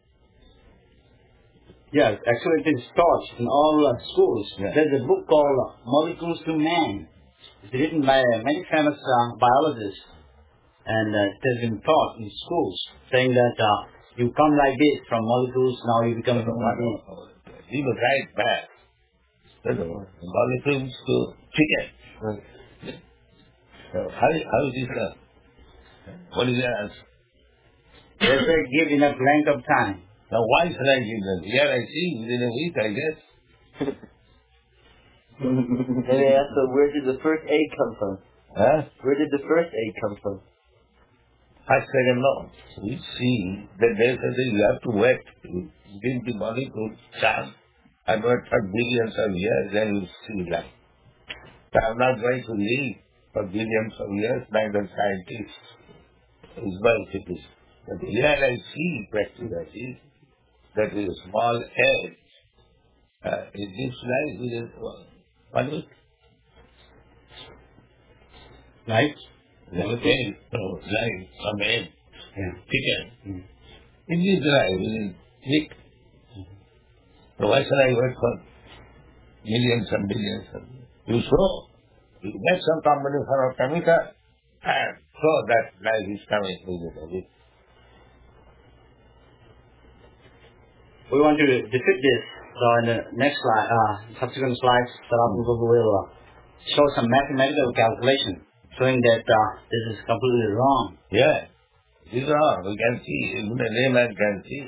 Yes, actually it is taught in all uh, schools. Yeah. There's a book called uh, Molecules to Man. It's written by many famous uh, biologists. And uh, it has been taught in schools, saying that uh, you come like this from molecules, now you become a human being. He was right back. Molecules to chicken. Right. So how, how is it done? What is the answer? They say give enough length of time. Now why should I give them? Here I see within a week, I guess. And they asked, so where did the first egg come from? Huh? Where did the first egg come from? I said no. We see that they said that you have to wait. You give the molecule chance and wait for billions of years, then you see life. So I'm not going to live for billions of years, neither scientists. It's my situation. But here I see practically that with a small egg, uh, it gives life within one week. Right? One egg, no, life, some egg, Yeah. chicken. Mm. It gives life within a week. So why should I wait for millions and billions of years? You show, you make some combination of chemical and show that life is coming within a week. We want to defeat this. So in the next slide, uh, subsequent slides, Sarabhu Prabhu will uh, show some mathematical calculation showing that uh, this is completely wrong. Yeah, this is wrong. We can see, even a layman can see.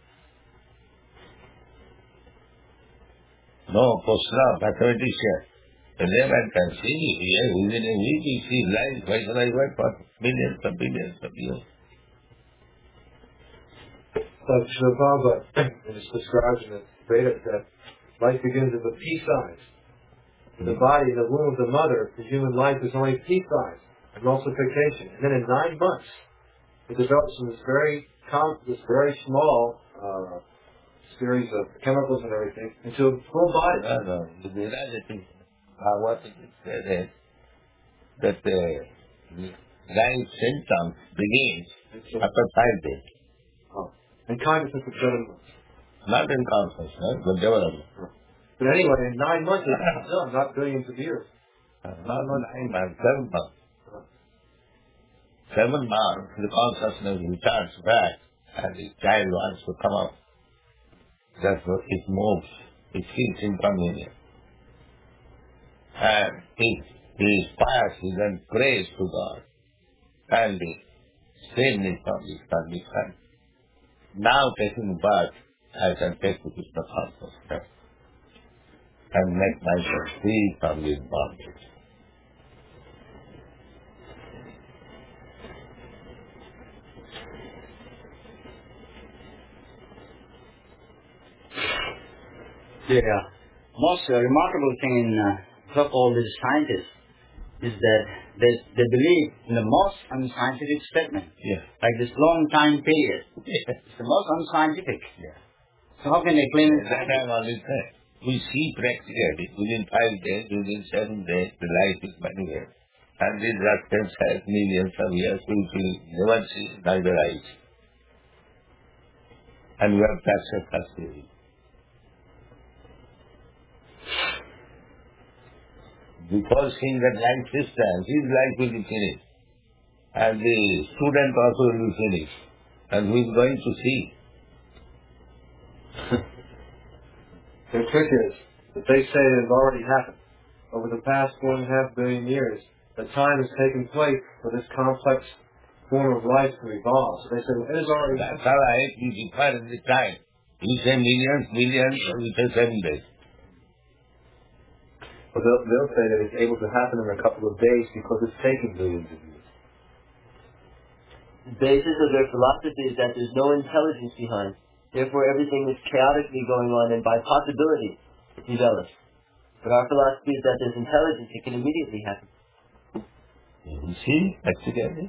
No Krishna, mathematician. The layman can see, yeah, within a week you see life. Why should I wait for millions and billions of years? But Srila Prabhupada, it is described in the Vedas that life begins at the pea size. In the body, in the womb of the mother, the human life is only pea size, and multiplication. And then in nine months, it develops from this very com- this very small uh, series of chemicals and everything into a full body. No, no. The reality, uh, what it is said is that the life symptoms begins after five days. Oh. And consciousness of seven months. Not in consciousness, but development. But anyway, in nine months it's done, not billions of years. Uh, not nine months, seven months. Seven months, the consciousness returns back and the child wants to come out. That's what it moves. It feels inconvenient. And if he is pious, he then prays to God. And the sameness of this condition. Now taking birth, I can take the Krishna consciousness and make myself free from this bondage. The uh, most uh, remarkable thing in uh, of all these scientists is that they, they believe in the most unscientific statement. Yeah. Like this long time period. Yeah. It's the most unscientific. Yeah. So how can they claim it? That I always said. We see practically within five days, within seven days, the life is manifest. And this substance has millions of years, which we never see neither eyes. And we have touched a custody. Before seeing that life system, his life will be finished. And the student also will be finished. And who is going to see? Their trick is that they say it has already happened. Over the past one and a half billion years, the time has taken place for this complex form of life to evolve. So they say, well, it has already happened. That's all right. You define the time. You say millions, millions, or you say seven days. But they'll, they'll say that it's able to happen in a couple of days because it's taking billions of years. The basis of their philosophy is that there's no intelligence behind. Therefore, everything is chaotically going on and by possibility it develops. But our philosophy is that there's intelligence. It can immediately happen. You see, accidentally.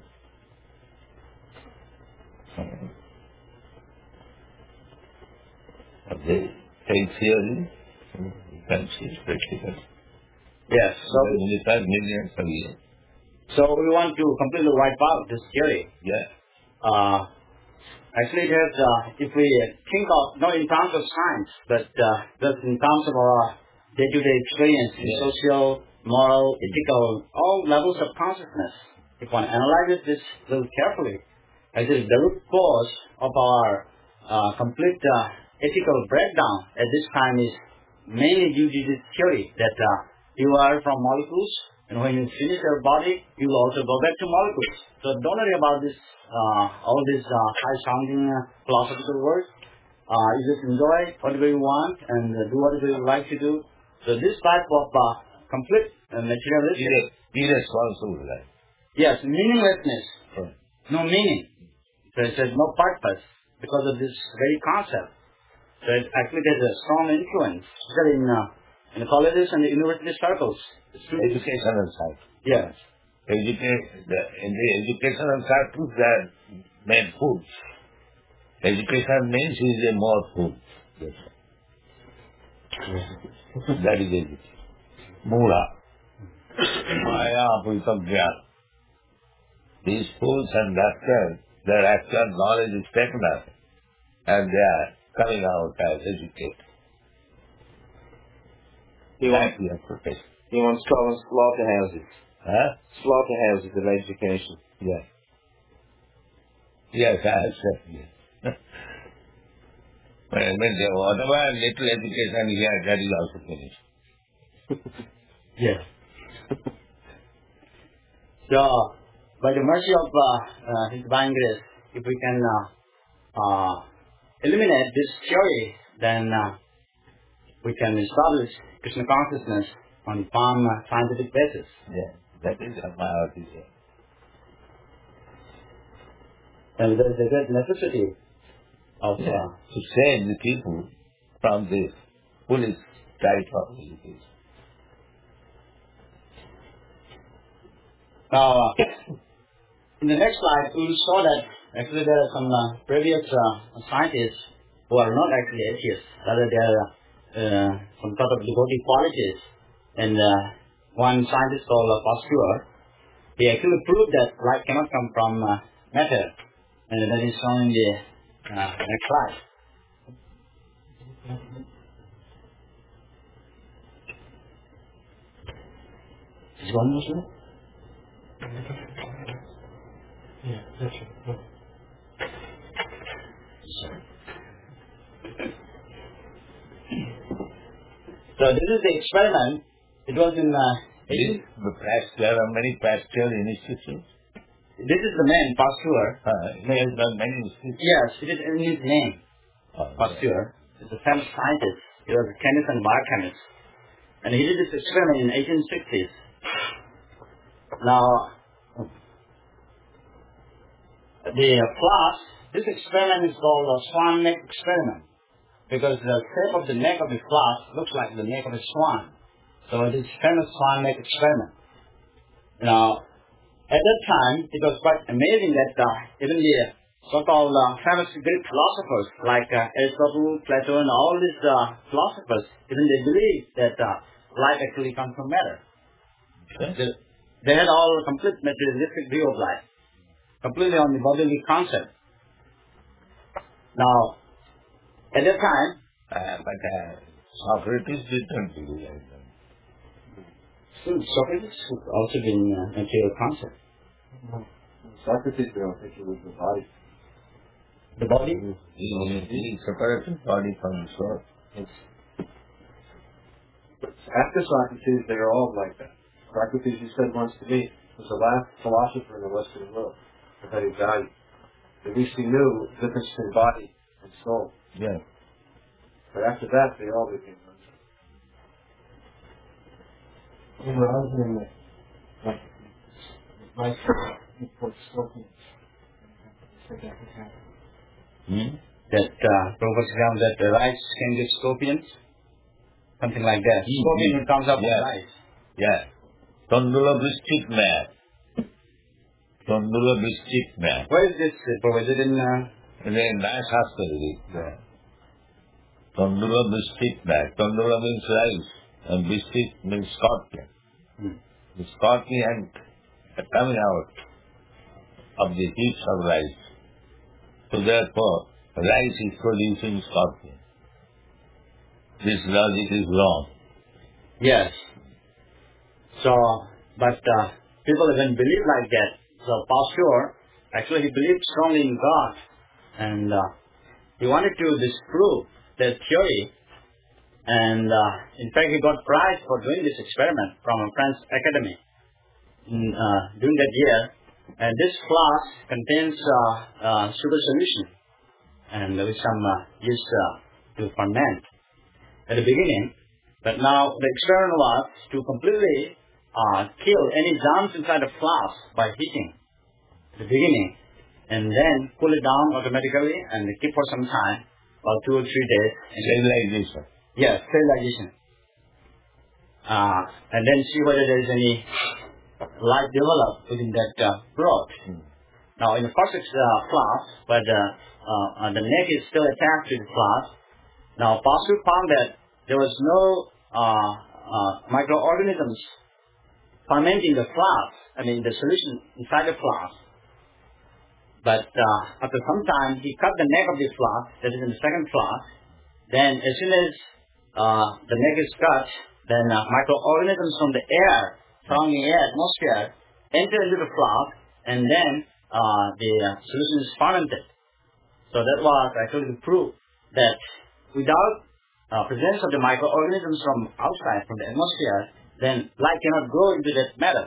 Okay. Take theory. You can see practical. Yes. So, millions of years. so we want to completely wipe out this theory. Yeah. Uh, actually, there's, uh, if we think of, not in terms of science, but uh, just in terms of our day-to-day experience, Yeah. social, moral, ethical, all levels of consciousness, if one analyzes this a little carefully, it is the root cause of our uh, complete uh, ethical breakdown at this time is mainly due to this theory that uh, you are from molecules, and when you finish your body, you will also go back to molecules. So don't worry about this, uh, all these uh, high-sounding uh, philosophical words. Uh, you just enjoy whatever you want and uh, do whatever you like to do. So this type of uh, complete uh, materialistic, Irresponsible life. yes, meaninglessness, Right. no meaning. So it says no purpose because of this very concept. So it actually there's a strong influence in, uh, in the colleges and the university circles. Educational side. Yes. Educa- the, in the educational circles, they are made fools. Education means is a more food. Yes. That is education. Mula. Maya Apurtagya. These fools and doctors, their actual knowledge is taken up and they are coming out as educated. He wants, That we are protected. he wants to call them slaughterhouses. Huh? Slaughterhouses of education. Yes. Yes, I have said yes. But I mean, whatever little education he has, that is also finished. Yes. So, by the mercy of uh, uh, His Divine Grace, if we can uh, uh, eliminate this theory, then uh, we can establish Krishna consciousness on firm uh, scientific basis. Yeah, that is my idea. And there is a great necessity of Yeah. uh, To save the people from this foolish type of education. Now, uh, in the next slide, we will show that actually there are some uh, previous uh, scientists who are not actually atheists, rather they are uh, some sort of devotee qualities. And uh, one scientist called uh, Pasteur, he actually proved that light cannot come from uh, matter. And that is shown in the uh, next slide. Is one more slide? Yeah, that's right. So this is the experiment. It was in uh, This, the past, there are many pastoral institutions. this is the man, Pasteur. Uh, there are many institutions. Yes, it is in his name. Oh, Pasteur is a famous scientist. He was a chemist and biochemist. And he did this experiment in eighteen sixties. Now, the class, this experiment is called a swan neck experiment because the shape of the neck of the flask looks like the neck of a swan. So it is famous swan neck experiment. Now, at that time, it was quite amazing that uh, even the so-called uh, famous Greek philosophers like uh, Aristotle, Plato, and all these uh, philosophers, even they believed that uh, light actually comes from matter. Okay. They, they had all a complete materialistic view of life, completely on the bodily concept. Now, at that time, Uh, but uh, Socrates didn't believe like that. Socrates would also been uh, material concept. Socrates, they don't think it was the body. The body? He, he separated body from the soul. It's, after Socrates, they are all like that. Socrates, he said once to me, was the last philosopher in the Western world. But then he died. At least he knew the difference between body and soul. Yeah. But after that, they all became one. When I was in the, like, life report scorpions, said that would happen. Hmm? That, uh, Prabhupada that the rice can give scorpions? Something like that. Mm-hmm. Scorpion comes up Yeah. with rice. Yeah. Tondula Bistik man. Tondula Bistik man. Where is this, uh, Prabhupada? Is it in, uh, In a nice hospital. Yeah. Tondula Bistik man. Tondula means rice. And Bistik means scorpion. hmm. The scorpion are coming out of the heaps of rice. So therefore, rice is producing scorpion. This logic is wrong. Yes. So, but uh, people even believe like that. So Pasteur, actually he believed strongly in God. And uh, he wanted to disprove that theory. And uh, in fact, he got prize for doing this experiment from a French academy in, uh, during that year. And this flask contains uh, uh, sugar solution and with some uh, used uh, to ferment at the beginning. But now the experiment was to completely uh, kill any germs inside the flask by heating at the beginning, and then cool it down automatically and keep for some time, about two or three days. Sterilization. Yes, sterilization. Uh, and then see whether there is any life developed within that uh, broth. Hmm. Now, in the first uh, flask, but uh, uh, the neck is still attached to the flask. Now, Pasteur found that there was no uh, uh, microorganisms fermenting the flask, I mean the solution inside the flask. But uh, after some time, he cut the neck of the flask, that is in the second flask. Then as soon as uh, the neck is cut, then uh, microorganisms from the air, surrounding air, atmosphere, enter into the flask, and then uh, the uh, solution is fermented. So that was actually the proof that without uh, presence of the microorganisms from outside, from the atmosphere, then life cannot grow into that matter.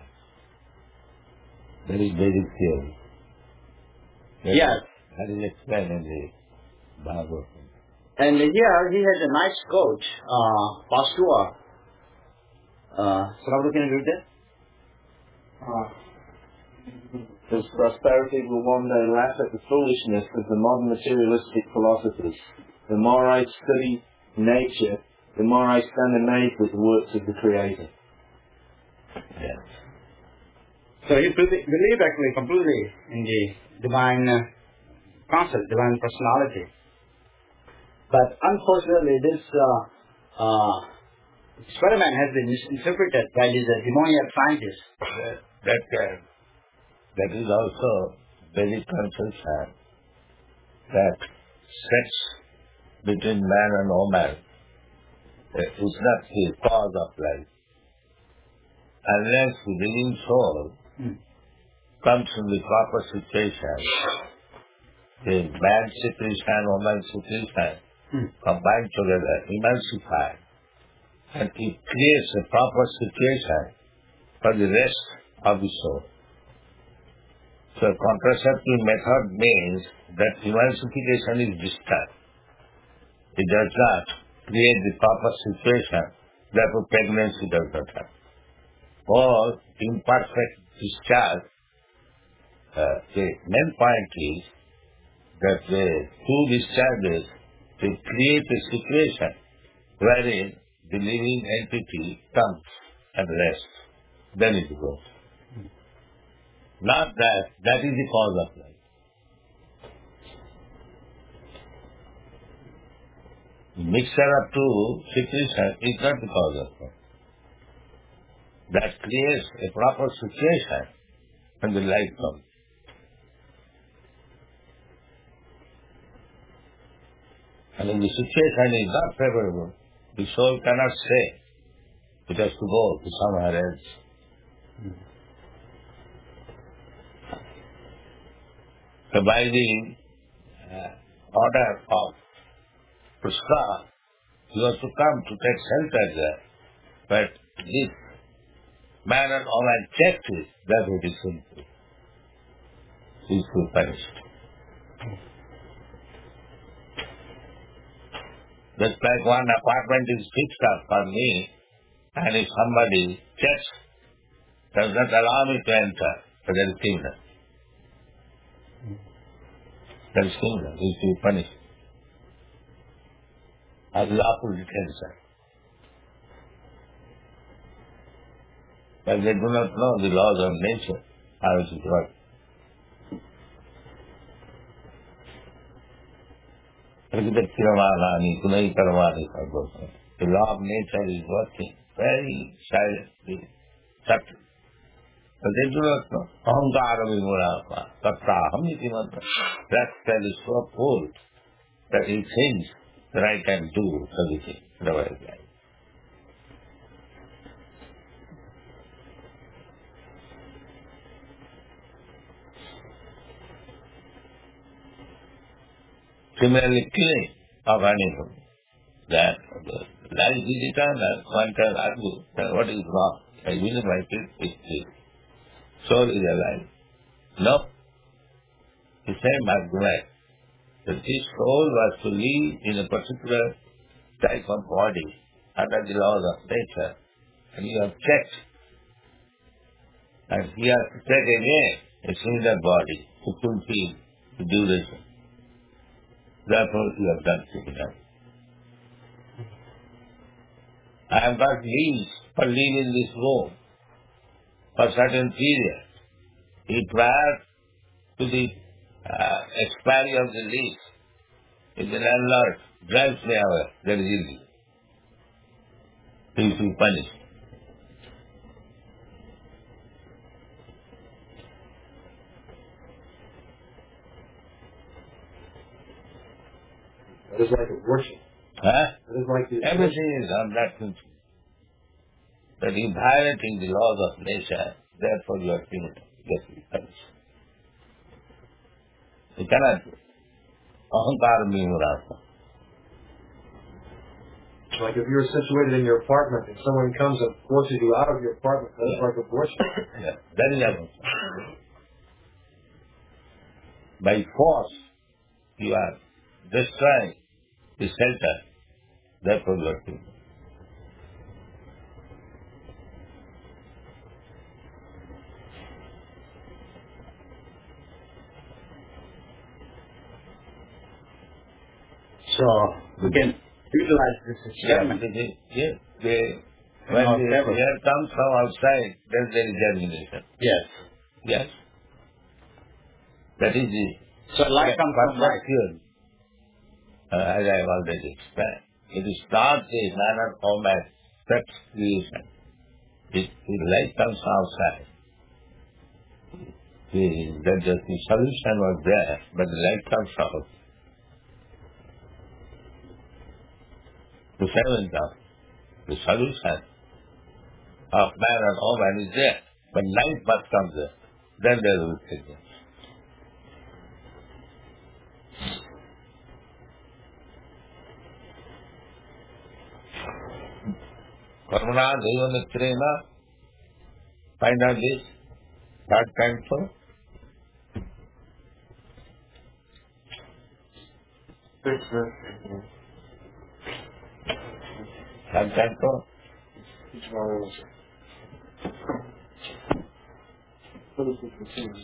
Very basic theory. Yes. That is explained in the Bhagavad. And here he has a nice quote, uh, Pasteur. Uh, Sarabhu, can you read that? Uh, His prosperity will one day laugh at the foolishness of the modern materialistic philosophers. The more I study nature, the more I stand amazed at the works of the Creator. Yes. So he believed actually completely in the divine uh, concept, divine personality. But unfortunately, this uh, uh, experiment has been misinterpreted by these uh, demoniac scientists. That, that, uh, that is also very conception that sex between man and woman uh, is not the cause of life. Unless the living soul Hmm. comes in the proper situation, the man situation, woman situation, Hmm. combined together, emancipate, and it creates a proper situation for the rest of the soul. So contraceptive method means that emancipation is distant. It does not create the proper situation, therefore pregnancy does not happen. Or imperfect discharge, uh, the main point is that the two discharges, they create a situation wherein the living entity comes and rests. Then it goes. Not that, that is the cause of life. The mixture of two situation is not the cause of life. That creates a proper situation when the life comes. And if the situation is not favorable, the soul cannot stay. It has to go to somewhere else. So by the uh, order of Krishna, he was to come to take shelter there. But this man and woman checked it, that would be sinful. He is to be punished. Just like one apartment is fixed up for me, and if somebody checks, does not allow me to enter, so there is criminal. There is criminal, he is to be punished. As lawful detention. But they do not know the laws of nature, how it is work. The law of nature is working very silently, subtly. But they do not know. Ahankara vimurapa, tattaham iti mantra. That fellow is so full that he thinks that I can do everything, whatever I like. Similarly, killing of animal. That life is eternal. One can argue that what is wrong. I will like it, it's this. Soul is alive. No. The same argument. That this soul was to live in a particular type of body under the laws of nature. And you have checked. And he has to check again a similar body to fulfill the duration. Therefore, you have done criminal. I have got leave for leaving this room for a certain period. If prior to the uh, expiry of the lease, if the landlord drives me away, that is illegal. He will be punished. That is like a worship. Huh? That is like the Everything is on that principle. That in violating the laws of nature, therefore you are criminal. You have to be punished. You cannot do. Ahankara vimurapa. Like if you're situated in your apartment and someone comes and forces you out of your apartment, that is Yeah. like a worship. Yeah, that is ahankara. By force, you are destroying the shelter. Therefore you are criminal. So we can utilize this experiment. Yeah, they, yeah, they, In when our the favor. air comes from outside, then there is germination. Yes. Yes. That is the So light comes from light. theory. Uh, as I have already explained. It is not the manner of man that's creation. It, the light comes from outside. The, the, the, the solution was there, but the light comes out. The seventh of the solution of man and woman is there, but light must come there. Then there will be change. Karuna Deva Mitrena, find out this, that kind for. That kind for. What is the concern?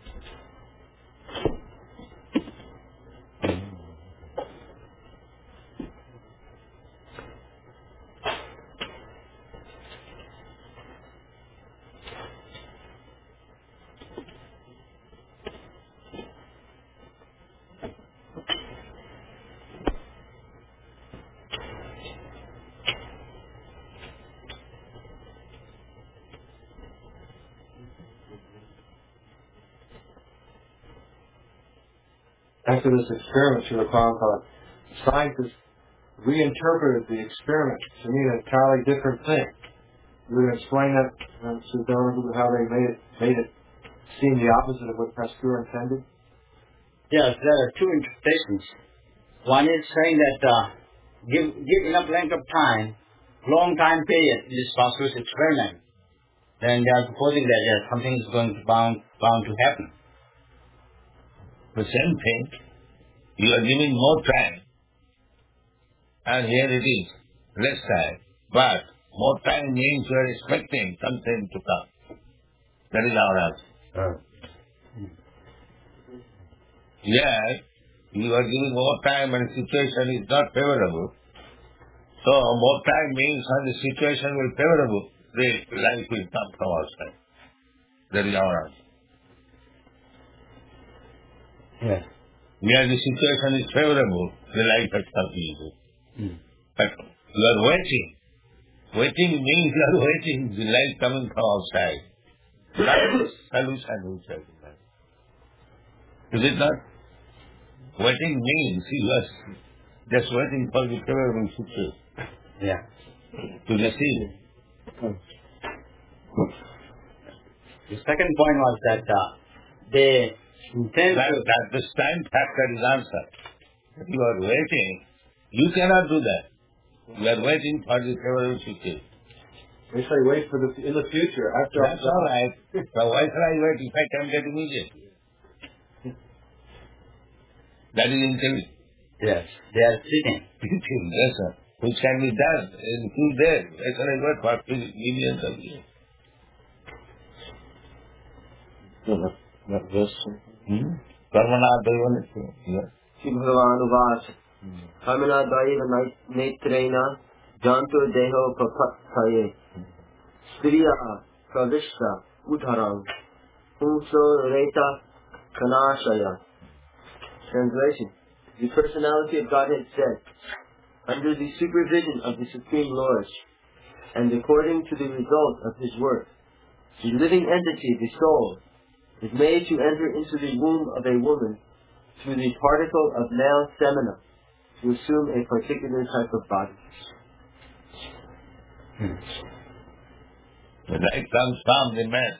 After this experiment, Srila Prabhupada, scientists reinterpreted the experiment to mean an entirely different thing. You would explain that uh, to Dharma, how they made it made it seem the opposite of what Pasteur intended? Yes, there are two interpretations. One is saying that uh, give give enough length of time, long time period in this phosphorus experiment. Then they are supposing that yes, something is going to bound bound to happen. The same thing. You are giving more time, and here it is, less time. But more time means you are expecting something to come. That is our answer. Uh. Yes, you are giving more time and the situation is not favorable. So more time means when the situation will be favorable, the life will come from outside. That is our answer. Yes. Where the situation is favorable, the life has come to you. Mm. But you are waiting. Waiting means you are waiting the life coming from outside. That is solution which I think. Is it not? Waiting means you are just waiting for the favorable situation. Yeah. To receive it. The second point was that uh, they intend that, to... that this time factor is answered. If you are waiting, you cannot do that. You are waiting for the favorable situation. They say wait for the in the future after. That's all right. So why should I wait if I can get immediately? That is intelligence. Yes, they are seeking. Yes, sir. Which can be done in few days. Why should I wait for millions of years? Karmana Devanitya. Shri Bhagavan Uvas Karmana Daiva Netrena Janto Deho Papathaye Striya Pravishta Udharang Humso Reta Kanashaya. Translation. The personality of Godhead said, under the supervision of the Supreme Lord, and according to the result of His work, the living entity, the soul, is made to enter into the womb of a woman through the particle of male semina to assume a particular type of body. Hmm. The light comes from the man.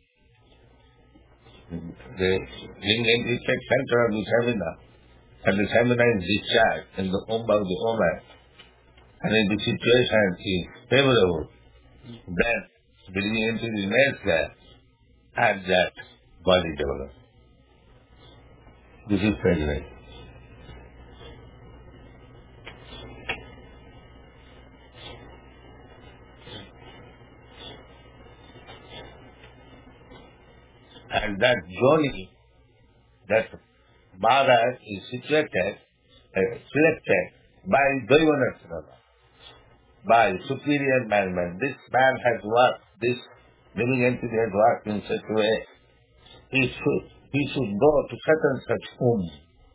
The lingam is the center of the semina, and the semina is discharged in the womb of the woman. And if the situation is favorable, then bringing into the nature and that body develops. This is pregnant. And that joni, that Mara is situated, uh, selected by Daivanasana, by superior management. This man has worked, this living entity has worked in such a way, he should, he should go to such and such womb.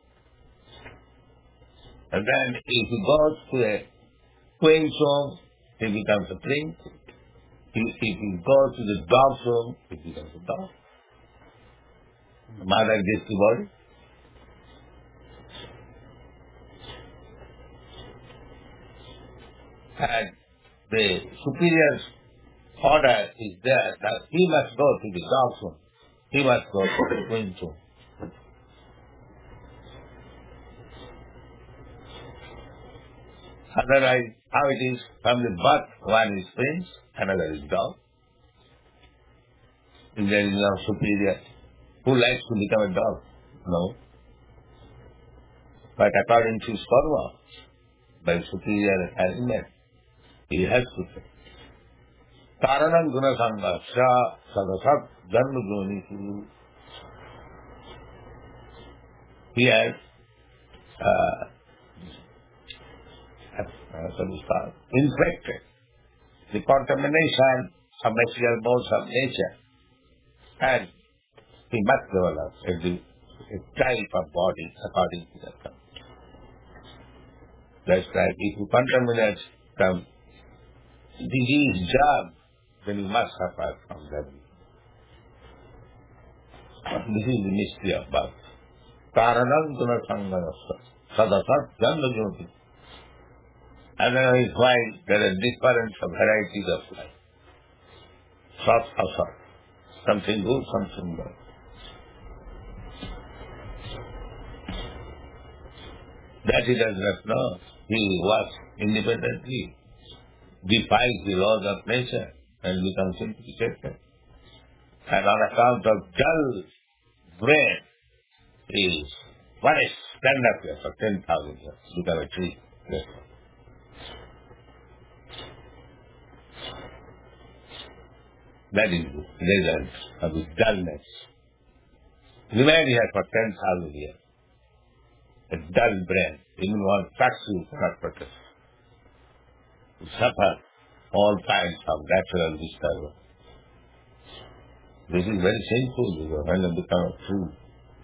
And then if he goes to a queen's home, he becomes a prince. If, if he goes to the dog's home, he becomes a dog. The mother gets the body. And the superior order is there that he must go to the dog's home. He must go to the queen's home. Otherwise, how it is from the birth, one is prince, another is dog. If there is no superior, who likes to become a dog? No. But according to Sparva, by superior element, he has to say. Karanam gunasanga sha sadasat dhanma joni. He has uh, uh, infected the contamination of material modes of nature, and he must develop a, a type of body according to that. That's like if you contaminate some disease germ, then you must suffer from that. This is the mystery of birth. Karanam gunasanga sadasat dhanma joni. And that is why there are different varieties of life. Sat asat. Something good, something bad. That he does not know. He works independently, defies the laws of nature, and becomes simplified. And on account of dull brain, he is what is stand up here for ten thousand years, become a tree. Yes. That is the result of his dullness. Remain here for ten thousand years. A dull brain, even one factory cannot protect. You suffer all kinds of natural disturbance. This is very shameful because when you become a fool.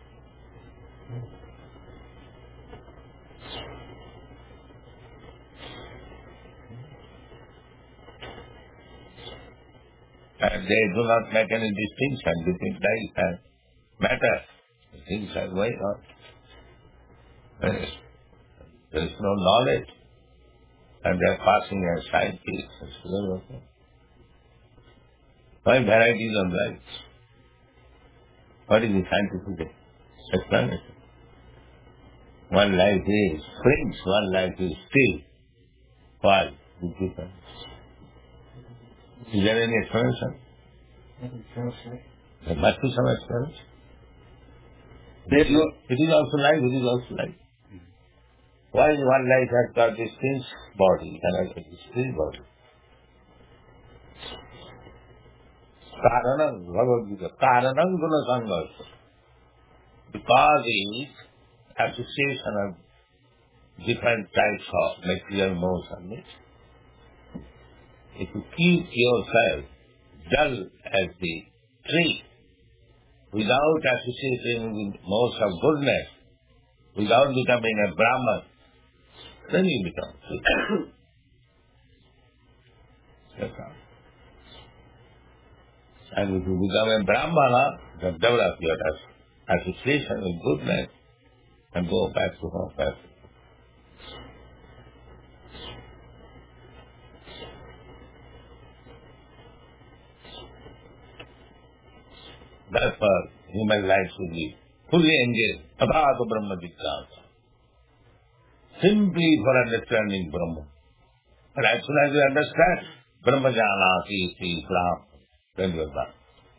And they do not make any distinction between life and matter. Things are going on. There is no knowledge. And they are passing as scientists. Why varieties of life? What is the scientific explanation? One life is springs, one life is still. Why? The difference. Is there any explanation? There must be some explanation. There is no, it is also life, it is also life. Why one life has got this prince body and another this still body? Karanam, Bhagavad Gita, Karanam Guna Sanghas. Because it is association of different types of material motion. If you keep yourself dull as the tree, without associating with modes of goodness, without becoming a Brahman, then you become free. That's all. And if you become a Brahmana, then develop your association with goodness and go back to home back. Therefore, human life should be fully engaged. Adhata Brahma Jignasa. Simply for understanding Brahma. And as soon as you understand Brahma Janati is Brahma, then you are done.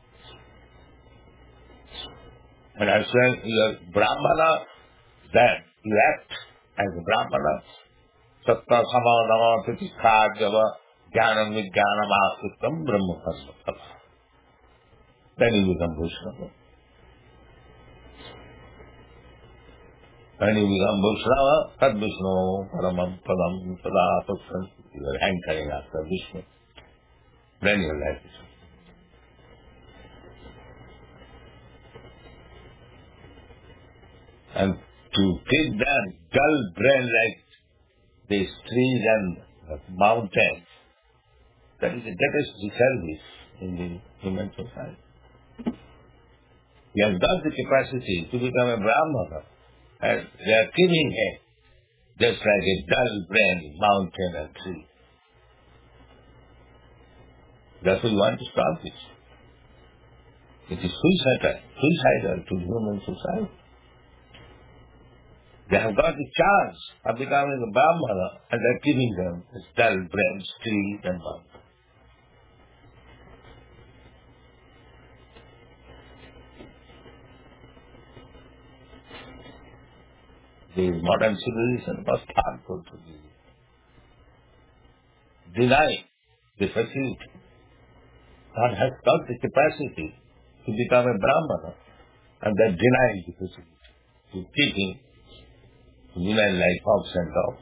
And as soon as you are Brahmana, then you act as a Brahmana. Satta Sama Nama Titikha Java Jnanam Vijnanam Asuktam Brahma Karma. Then you become Vaishnava. When you become Vaishnava, Tad Vishnu, Paramam Padam, Pada Pakshan, you are hankering after Vishnu. Then your life is. And to keep that dull brain like these trees and mountains, that is the greatest service in the human society. He has got the capacity to become a Brahmana, and they are killing him just like a dull brain mountain and tree. That's why we want to stop this. It is suicidal, suicidal to human society. They have got the chance of becoming a Brahmana, and they are killing them as dull brains, trees and mountains. The modern civilization was harmful to the deny the facility. God has got the capacity to become a Brahmana, and they deny the facility to keeping human life ups and downs.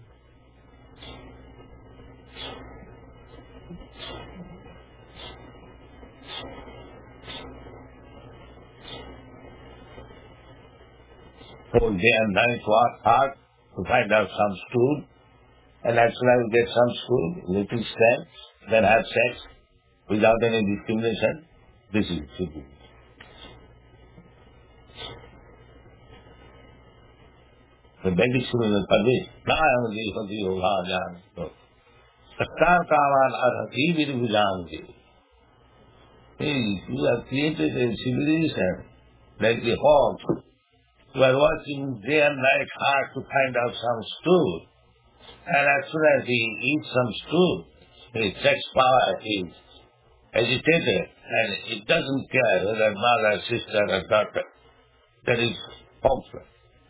Whole day and night work hard to find out some school, and as soon as you get some school, little strength, then have sex without any discrimination. This is stupid. The basic student Padi, Nayamadi Padi Yoga Jan. Sakar Kavan Arhati Virujanji. You have created a civilization like the hawk who are working day and night hard to find out some stool. And as soon as he eats some stool, his sex power is agitated, and it doesn't care whether mother, sister, or daughter. That is hopeless.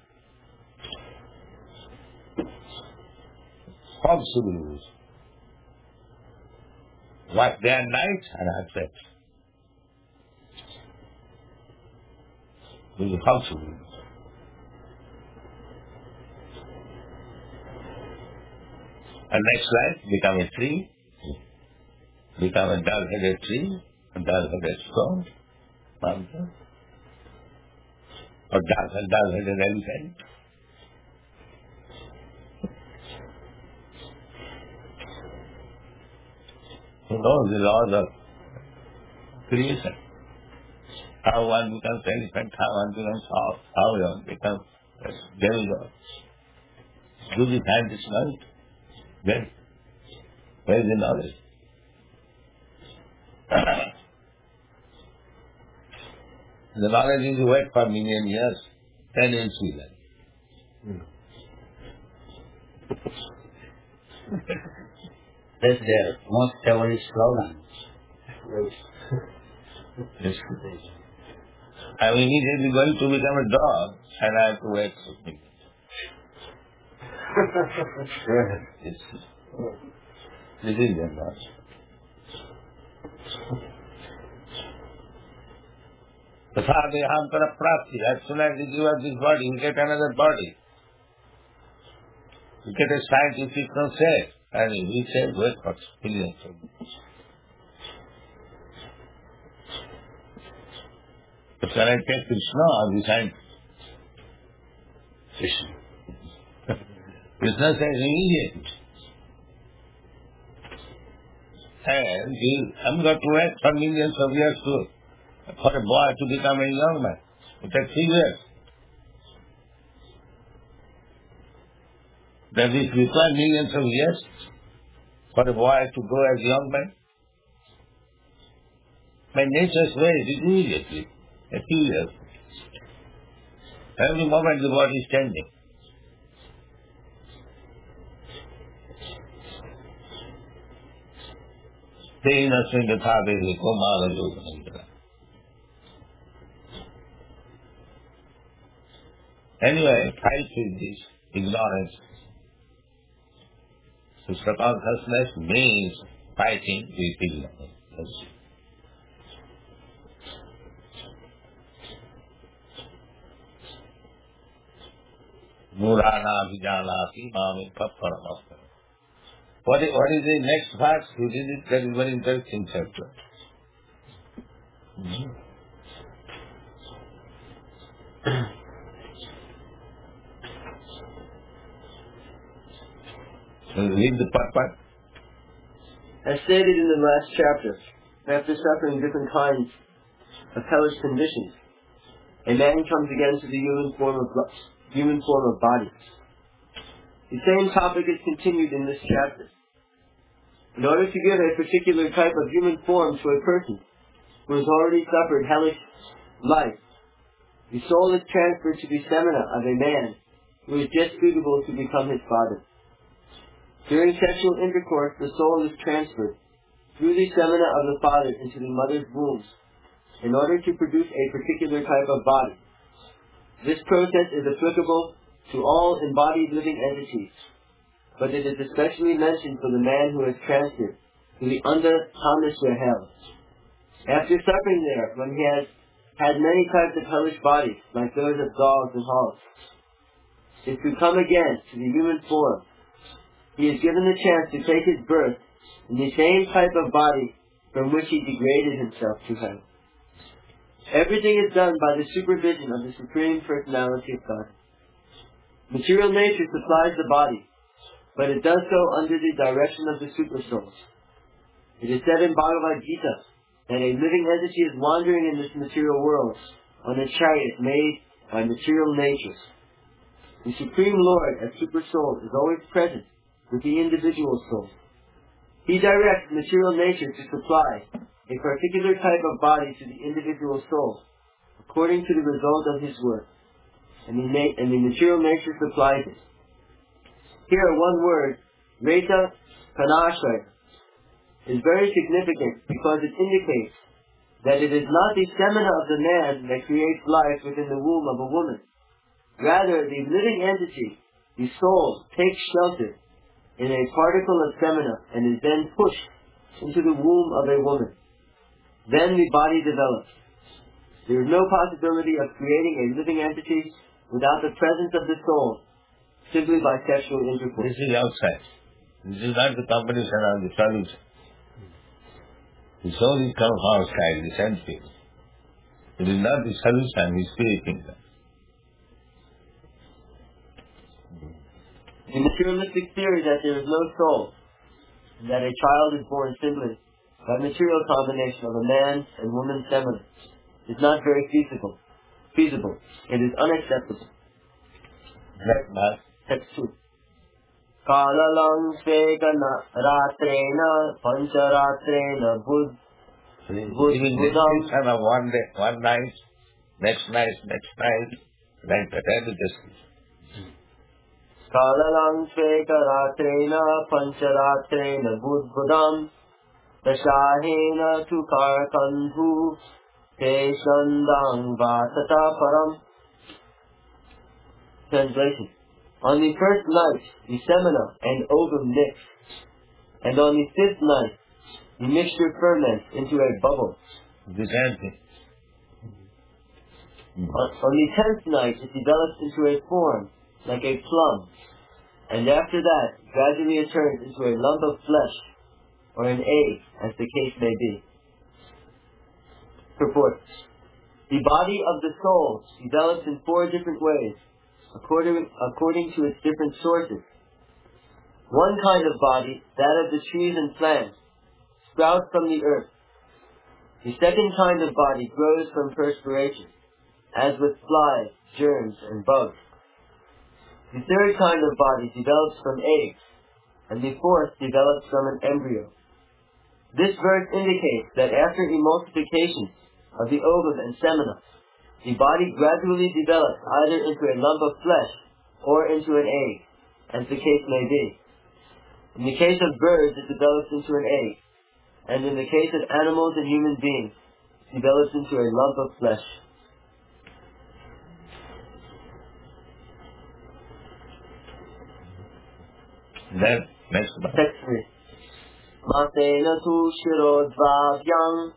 Possible. Work day and night and have sex. This is possible. And next life, become a tree, become a dull-headed tree, a dull-headed stone, mountain, or dull- dull-headed elephant. Who knows the laws of creation? How one becomes elephant, how one becomes horse, how one becomes demigod. Do the scientists know it? Then, where is the knowledge? The knowledge is wait for a million years, then you'll see that. That's their most favorite slogan. Yes. I'm immediately going to become a dog, and I have to wait for me. Yes. This is the knowledge. Tathāti ahantara prapti. As soon as you give up this body, you get another body. You get a scientific concept, and we say, wait for millions of years. But can I take Krishna or the scientist? Krishna. Krishna says immediate. And he, I'm going to wait for millions of years to, for a boy to become a young man. It takes three years. Does it require millions of years for a boy to go as a young man? By nature's way, it is immediately, a few years. Every moment the body is changing. Anyway, fight with this ignorance. Krishna consciousness means fighting with ignorance. Murana Vijanati Mami Paparamasta. What is, what is the next part? You did it, that is very interesting chapter. Mm-hmm. So read the part part. As stated in the last chapter, after suffering different kinds of hellish conditions, a man comes again to the human form of human form of body. The same topic is continued in this chapter. In order to give a particular type of human form to a person who has already suffered hellish life, the soul is transferred to the semina of a man who is just suitable to become his father. During sexual intercourse, the soul is transferred through the semina of the father into the mother's womb in order to produce a particular type of body. This process is applicable to all embodied living entities, but it is especially mentioned for the man who is transferred to the under Tamishra hell. After suffering there, when he has had many types of hellish bodies, like those of dogs and hogs, is to come again to the human form. He is given the chance to take his birth in the same type of body from which he degraded himself to hell. Everything is done by the supervision of the Supreme Personality of God. Material nature supplies the body, but it does so under the direction of the Super Souls. It is said in Bhagavad Gita that a living entity is wandering in this material world on a chariot made by material natures. The Supreme Lord as Super Soul is always present with the individual soul. He directs material nature to supply a particular type of body to the individual soul, according to the result of his work. and the, na- and the material nature supplies it. Here, one word, Reta Kanashaya, is very significant because it indicates that it is not the semina of the man that creates life within the womb of a woman. Rather, the living entity, the soul, takes shelter in a particle of semina and is then pushed into the womb of a woman. Then the body develops. There is no possibility of creating a living entity without the presence of the soul, simply by sexual intercourse. This is outside. This is not the competition of the solution. The soul is come from outside, the senses. It is not the solution, the spirit kingdom. The materialistic theory that there is no soul, and that a child is born simply by material combination of a man and woman's semina, is not very feasible. Feasible. It is unacceptable. Next verse. Text two. Kalalang svegana ratrena pancharatrena bud bud Giving budam. description of one day, one night, next night, next night, like that, that is description. Kalalang svegaratrena pancharatrena bud budam dashahena tu karakandhu te shandang vasata param. Translation. On the first night, the semina and ovum mix, and on the fifth night, the mixture ferments into a bubble. The same thing. On, on the tenth night, it develops into a form, like a plum, and after that, gradually it turns into a lump of flesh, or an egg, as the case may be. Purport. The body of the soul develops in four different ways, According, according to its different sources. One kind of body, that of the trees and plants, sprouts from the earth. The second kind of body grows from perspiration, as with flies, germs, and bugs. The third kind of body develops from eggs, and the fourth develops from an embryo. This verse indicates that after emulsification of the ovum and semina, the body gradually develops either into a lump of flesh or into an egg, as the case may be. In the case of birds, it develops into an egg, and in the case of animals and human beings, it develops into a lump of flesh. Then, next one. Text three. Matena tu shirodvavyam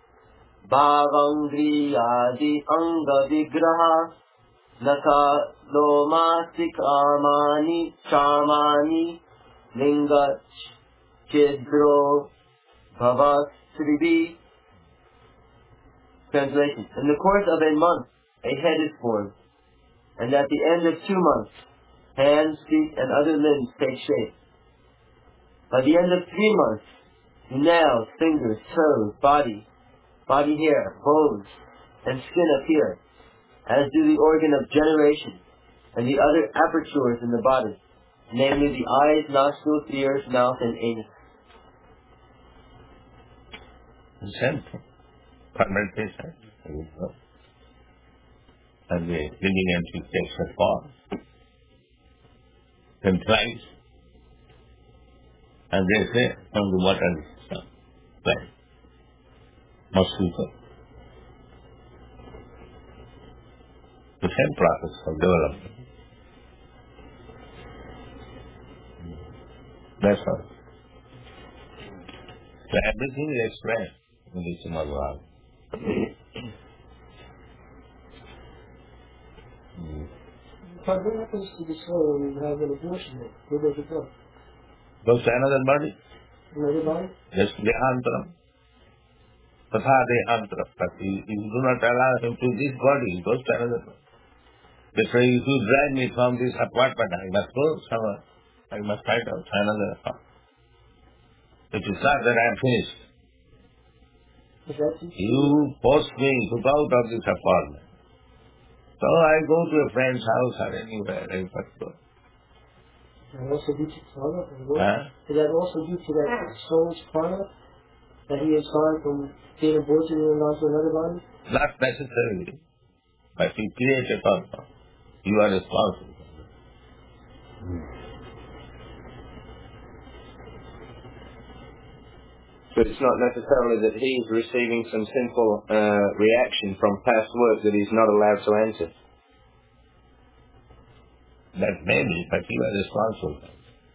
Bhavangriyadi anga vigraha Naka lomasik amani chamani Linga chidro bhavasribi. Translation. In the course of a month, a head is formed, and at the end of two months, hands, feet, and other limbs take shape. By the end of three months, the nails, fingers, toes, body, body hair, bones, and skin appear, as do the organ of generation and the other apertures in the body, namely the eyes, nostrils, ears, mouth, and anus. The same thing. Fermentation. And the living entity takes a form. Then flies. And they say, from the water is flies. Mosquito. The same process of development. That's all. So everything is explained in the Srimad Bhagavatam. But what happens to the soul when you have an abortion? Where does it go? Goes to another body. Another body? Just Dehantaram. Tatha Dehantaram. But if you do not allow him to this body, he goes to another body. They say, if you drive me from this apartment, I must go somewhere. I must find out another apartment. It is not that I am finished. You force me to go out of this apartment. So I go to a friend's house or anywhere, I must go. And also due to prana? Huh? Is that also due to that soul's prana? That he has gone from being aborted and gone to another body? Not necessarily. But he creates a karma. You are responsible. But it's not necessarily that he's receiving some sinful uh, reaction from past work that he's not allowed to enter. That may be, but you are responsible.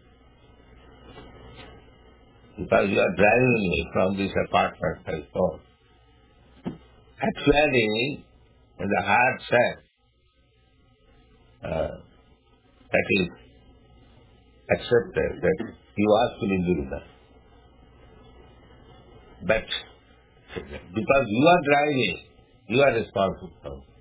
Because you are driving me from this apartment and so on. Actually, in the heart sense, uh, that is accepted, that you asked me to do that. But because you are driving, you are responsible for it.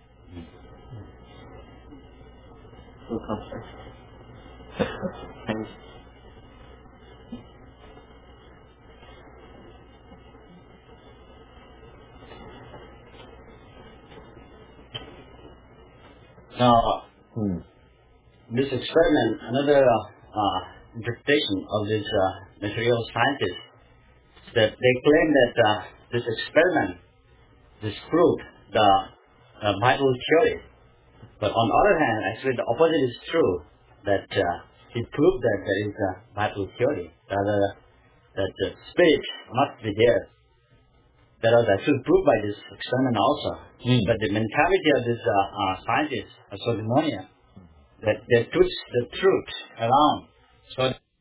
Now, Hmm. this experiment, another uh, uh, interpretation of these uh, material scientists, is that they claim that uh, this experiment disproved the uh, Bible theory. But on the other hand, actually the opposite is true, that uh, it proved that there is a Bible theory, rather that the spirit must be there. That was actually proved by this experiment also. Mm. But the mentality of these uh, uh, scientists, uh, Solomonian, that they twist the truth around. So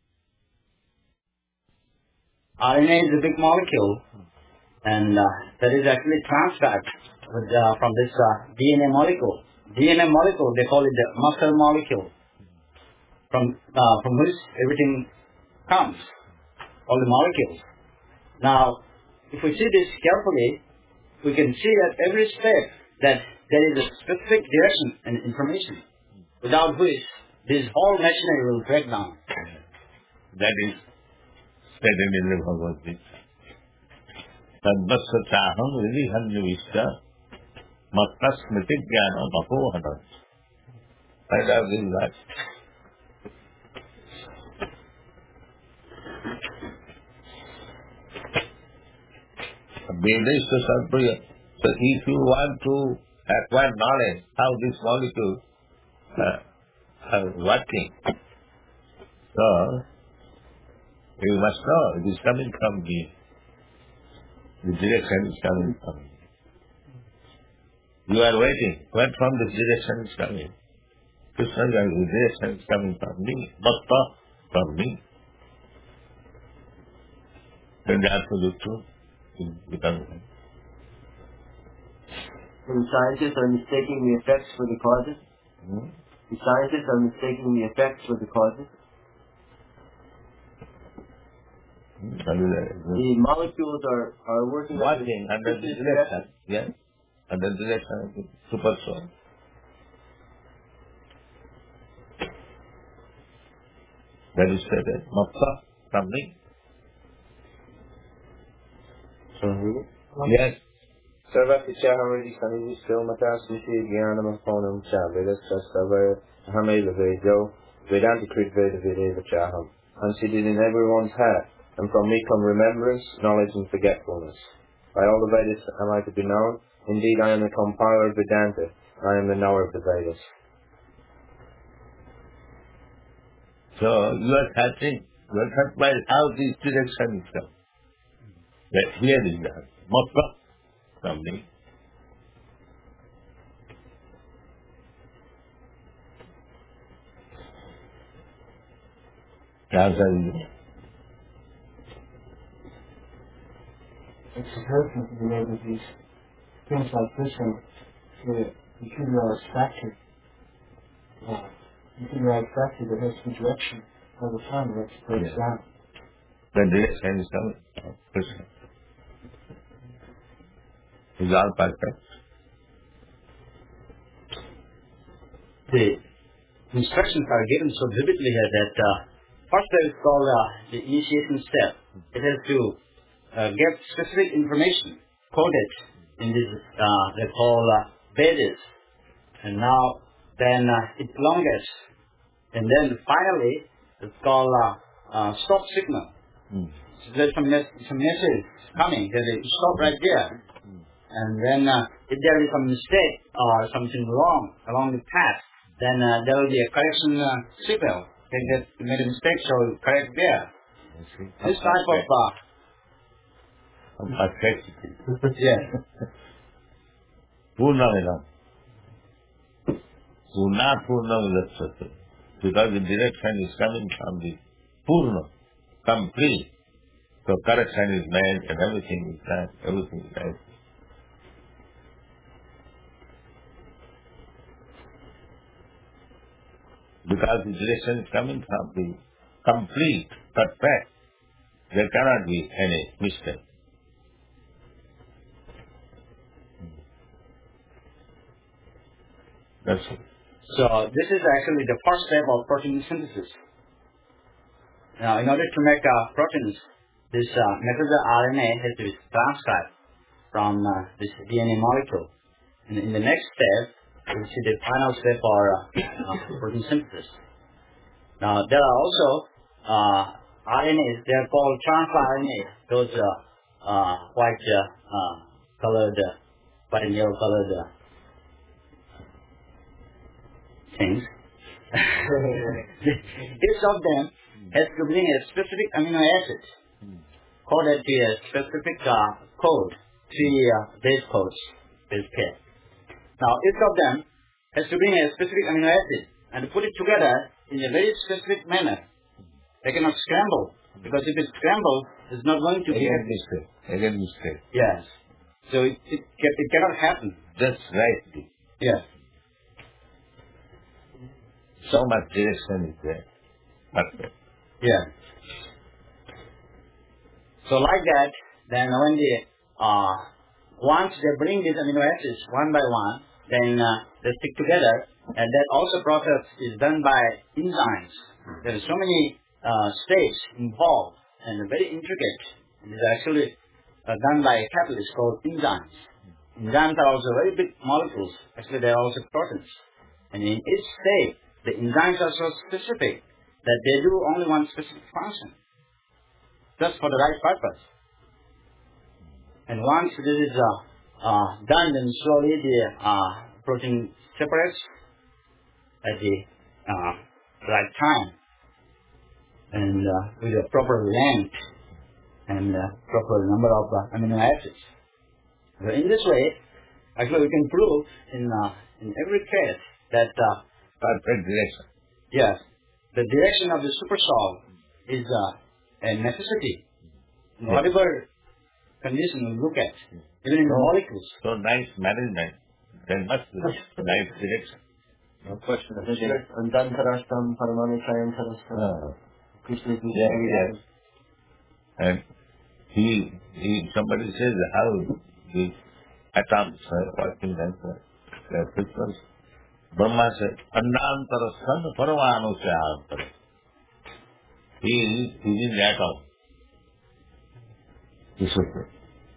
R N A is a big molecule, and uh, that is actually transcribed with, uh, from this uh, D N A molecule. D N A molecule, they call it the muscle molecule, from uh, from which everything comes, all the molecules. Now, if we see this carefully, we can see at every step that there is a specific direction and information, without which this whole machinery will break down. That is stated in the Bhagavad Gita. Tadvassa chaham vidihanyavishya mattasmriti jnana mapohana. I love this verse. Vedesha Sarpriya. So if you want to acquire knowledge how this molecule uh, are working, so you must know it is coming from me. The direction is coming from me. You are waiting. Where from this direction is coming? Krishna, the direction is coming from me. Bhakta from me. Then the absolute truth will become. And scientists are mistaking the effects for the causes. Hmm? The scientists are mistaking the effects for the causes. The molecules are, are working Working under the direction, yes, under the direction of the super soul. That is stated, Moksa, something. Mm-hmm. Yes. Sarvatichahari Sanidishto Matasmiti Gyanam Aponam Cha Vedas Sastavaya Hamela Vedo Vedanta Krit Veda Vedeva Chaham. Considered in everyone's heart, and from me come remembrance, knowledge and forgetfulness. By all the Vedas am I to be known. Indeed, I am the compiler of Vedanta. I am the knower of the Vedas. So you are searching, you are searching by how these directions come. That here is that. Moksa, something. Answer is It's important to be able to use things like this and the computerized factory. Uh, computerized factory that has some direction all the time, and it breaks Yeah. down. the direction is coming. Krishna. Is all perfect. The instructions are given so vividly here that uh, first there is called uh, the initiation step. It has to uh, get specific information coded in this, uh, they call uh, Vedas. And now, then uh, it elongates. And then finally, it's called uh, uh, stop signal. Mm. So there's some, mes- some message coming, that it stop right there. And then uh, if there is some mistake or something wrong along the path, then uh, there will be a correction uh, sequel. They get made a mistake, so correct there. This type of uh, yes. Purnamidam. Purna Purnamidam. Because the direction is coming from the Purna, complete. So correction is made and everything is done, everything is right. Because the direction is coming from the complete, perfect, there cannot be any mistake. That's it. So this is actually the first step of protein synthesis. Now, in order to make uh, proteins, this uh, messenger R N A has to be transcribed from uh, this D N A molecule. And in the next step, we'll see the final step for uh, uh, protein synthesis. Now, there are also uh, R N As, they are called trans-R N A, those uh, uh, white uh, uh, colored, uh, white and yellow colored uh, things. Each of them has to bring a specific amino acid coded to a specific uh, code, three uh, base codes, base pair. Now, each of them has to bring a specific amino acid and put it together in a very specific manner. They cannot scramble, because if it's scrambled, it's not going to be... Again mistake. Again mistake. Yes. So it, it, it cannot happen. Just right. Yes. So much direction is there. Perfect. Yeah. So like that, then when they, uh, once they bring these amino acids one by one, then uh, they stick together, and that also process is done by enzymes. There are so many uh, states involved, and very intricate. It is actually uh, done by a catalyst called enzymes. Enzymes are also very big molecules. Actually, they are also proteins. And in each state, the enzymes are so specific that they do only one specific function, just for the right purpose. And once this is uh, uh, done, then slowly the uh, protein separates at the uh, right time and uh, with a proper length and uh, proper number of uh, amino acids. So in this way, actually we can prove in uh, in every case that uh, perfect direction. Yes, the direction of the supersol is uh, a necessity. In yes. Whatever condition we look at, even in so, the molecules. So nice management, there must be nice direction. No question. Andantarashtam Paramanichayantarashtam. Krishna Yes, yes. And he, he, somebody says how the atoms are working and their frequency. Brahma said, Andantarashtam Paramanuchayantarashtam. He is, he is the atom. He should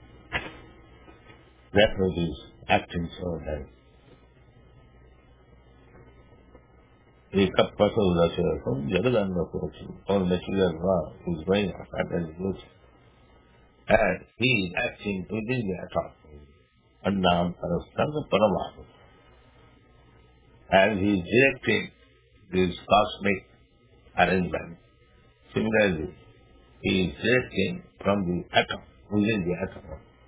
that was his acting so that he kept person that from Jagadanda all material law is going up and is and he is acting within the atom. Andantarashtam Paramanu. And he is directing this cosmic arrangement. Similarly, he is directing from the atom, within the atom.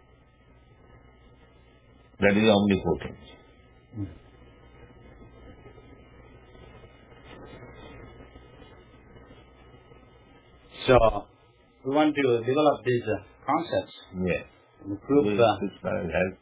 That is omnipotent. Mm. So, we want to develop these uh, concepts. Yes. And prove, uh, this will help.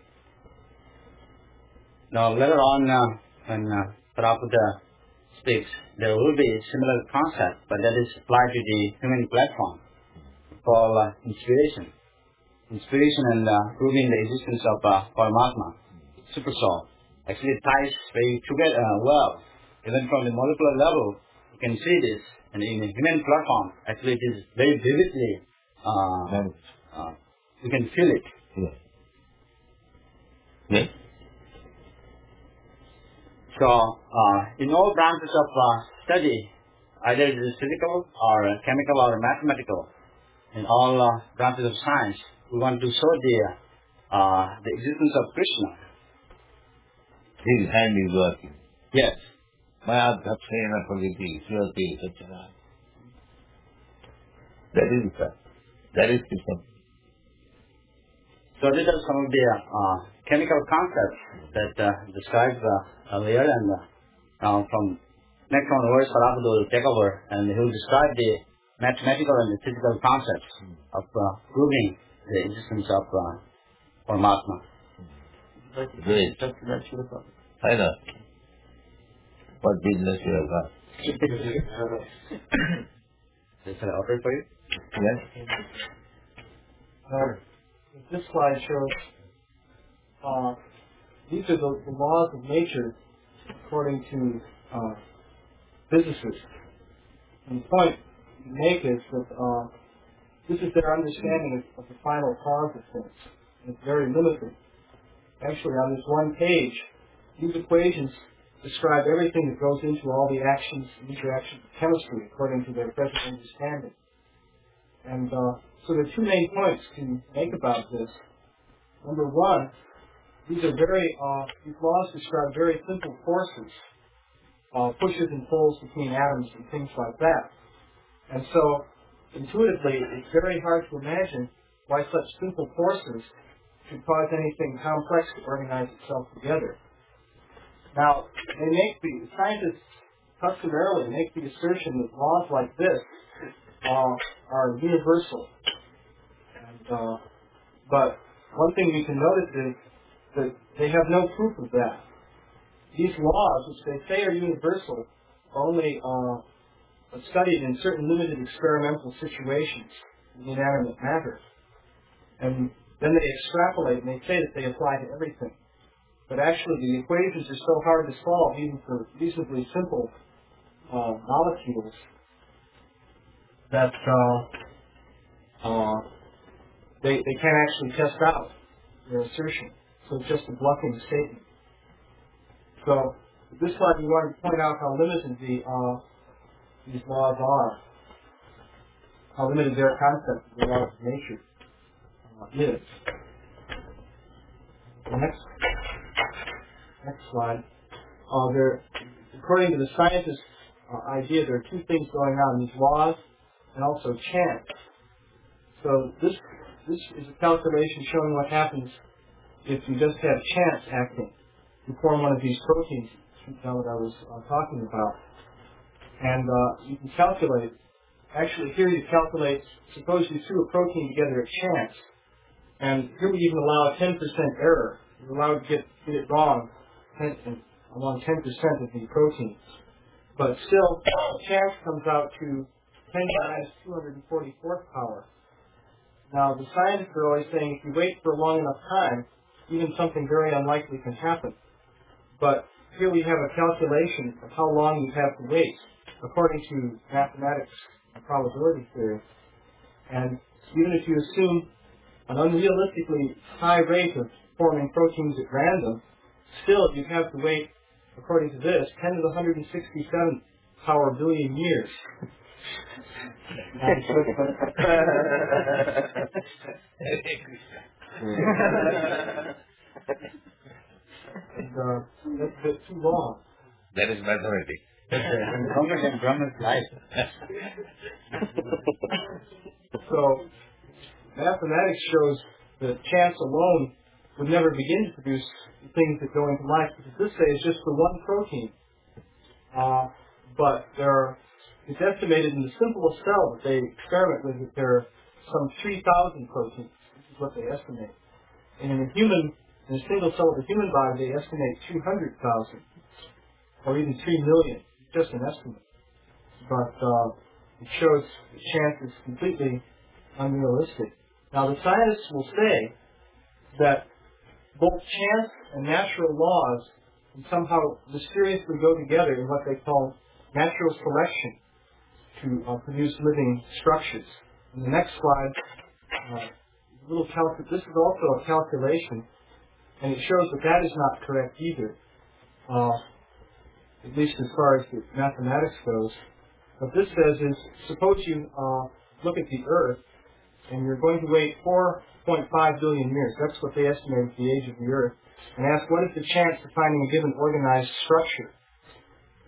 Now, later on, uh, when uh, Prabhupada speaks, there will be a similar concept, but that is applied to the human platform for uh, inspiration. Inspiration and uh, proving the existence of uh, Paramatma, Supersoul. Actually it ties very together uh, well. Even from the molecular level, you can see this. And in the human platform, actually it is very vividly, uh, uh, you can feel it. Yes. Yes. So, uh, in all branches of uh, study, either it is physical or uh, chemical or mathematical, in all uh, branches of science, we want to show the, uh, the existence of Krishna. His hand is working. Yes. Mayadhapsena Paviti, Srati, Satchana. That is the That is the thing. So these are some of the uh, chemical concepts that uh, described uh, earlier, and uh, now from next on the word Sarabhadra will take over, and he will describe the mathematical and the physical concepts of uh, proving the existence of uh, Paramatma. Great. I know. What business you have got? Is that okay for you? Yes. Uh, this slide shows uh, these are the, the laws of nature according to uh, physicists. And the point you make is that uh, this is their understanding of, of the final cause of things. And it's very limited. Actually, on this one page, these equations describe everything that goes into all the actions and interactions of chemistry according to their present understanding. And uh, so there are two main points to make about this. Number one, these are very, uh, these laws describe very simple forces, uh, pushes and pulls between atoms and things like that. And so, intuitively, it's very hard to imagine why such simple forces should cause anything complex to organize itself together. Now, they make the, scientists customarily make the assertion that laws like this uh, are universal. And, uh, but one thing we can notice is that they have no proof of that. These laws, which they say are universal, are only uh, studied in certain limited experimental situations in inanimate matter. And then they extrapolate and they say that they apply to everything. But actually the equations are so hard to solve even for reasonably simple uh, molecules that uh, uh, they, they can't actually test out their assertion. So it's just a bluffing statement. So this slide we want to point out how limited the, uh, these laws are, how limited their concept of the laws of nature uh, is. The next, next slide. Uh, there, according to the scientist's uh, idea, there are two things going on, these laws and also chance. So this, this is a calculation showing what happens if you just have chance acting to form one of these proteins, that I was uh, talking about. And uh, you can calculate, actually here you calculate, suppose you threw a protein together at chance, and here we even allow a ten percent error. You're allowed to get, get it wrong ten, along ten percent of the proteins. But still, chance comes out to ten to the minus two hundred forty-fourth power. Now, the scientists are always saying if you wait for a long enough time, even something very unlikely can happen. But here we have a calculation of how long you have to wait, according to mathematics and probability theory. And even if you assume an unrealistically high rate of forming proteins at random, still you have to wait, according to this, ten to the one hundred sixty-seventh power billion years. and, uh, that's a bit too long. That is mathematics. Longer than Brahma's life. So, mathematics shows that chance alone would never begin to produce the things that go into life, because this say is just for one protein. Uh, but there are, it's estimated in the simplest cell that they experiment with that there are some three thousand proteins. This is what they estimate. And in a human, in a single cell of a human body, they estimate two hundred thousand, or even three million. It's just an estimate. But uh, it shows the chance is completely unrealistic. Now, the scientists will say that both chance and natural laws can somehow mysteriously go together in what they call natural selection to uh, produce living structures. In the next slide, uh, a little calc- this is also a calculation, and it shows that that is not correct either, uh, at least as far as the mathematics goes. What this says is, suppose you uh, look at the Earth, and you're going to wait four point five billion years. That's what they estimate is the age of the Earth. And ask, what is the chance of finding a given organized structure?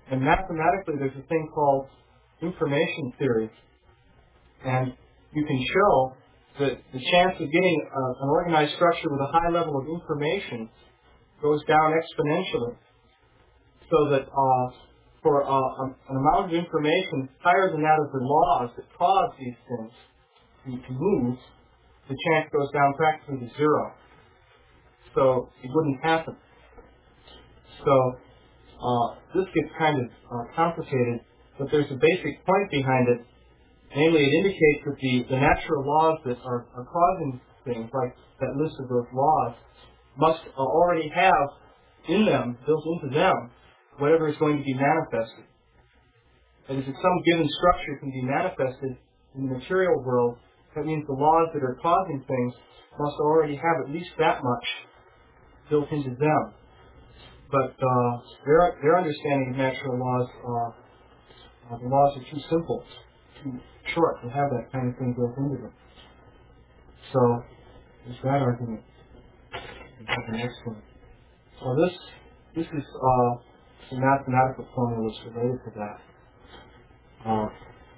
And mathematically, there's a thing called information theory. And you can show that the chance of getting uh, an organized structure with a high level of information goes down exponentially. So that uh, for uh, an amount of information higher than that of the laws that cause these things to move, the chance goes down practically to zero. So it wouldn't happen. So uh, this gets kind of uh, complicated, but there's a basic point behind it. Namely, it indicates that the, the natural laws that are, are causing things, like that list of those laws, must uh, already have in them, built into them, whatever is going to be manifested. That is, if some given structure can be manifested in the material world, that means the laws that are causing things must already have at least that much built into them. But uh, their, their understanding of natural laws, uh, uh, the laws are too simple, too short to have that kind of thing built into them. So, there's that argument. The next one. So this, this is uh, some mathematical formulas related to that. Uh,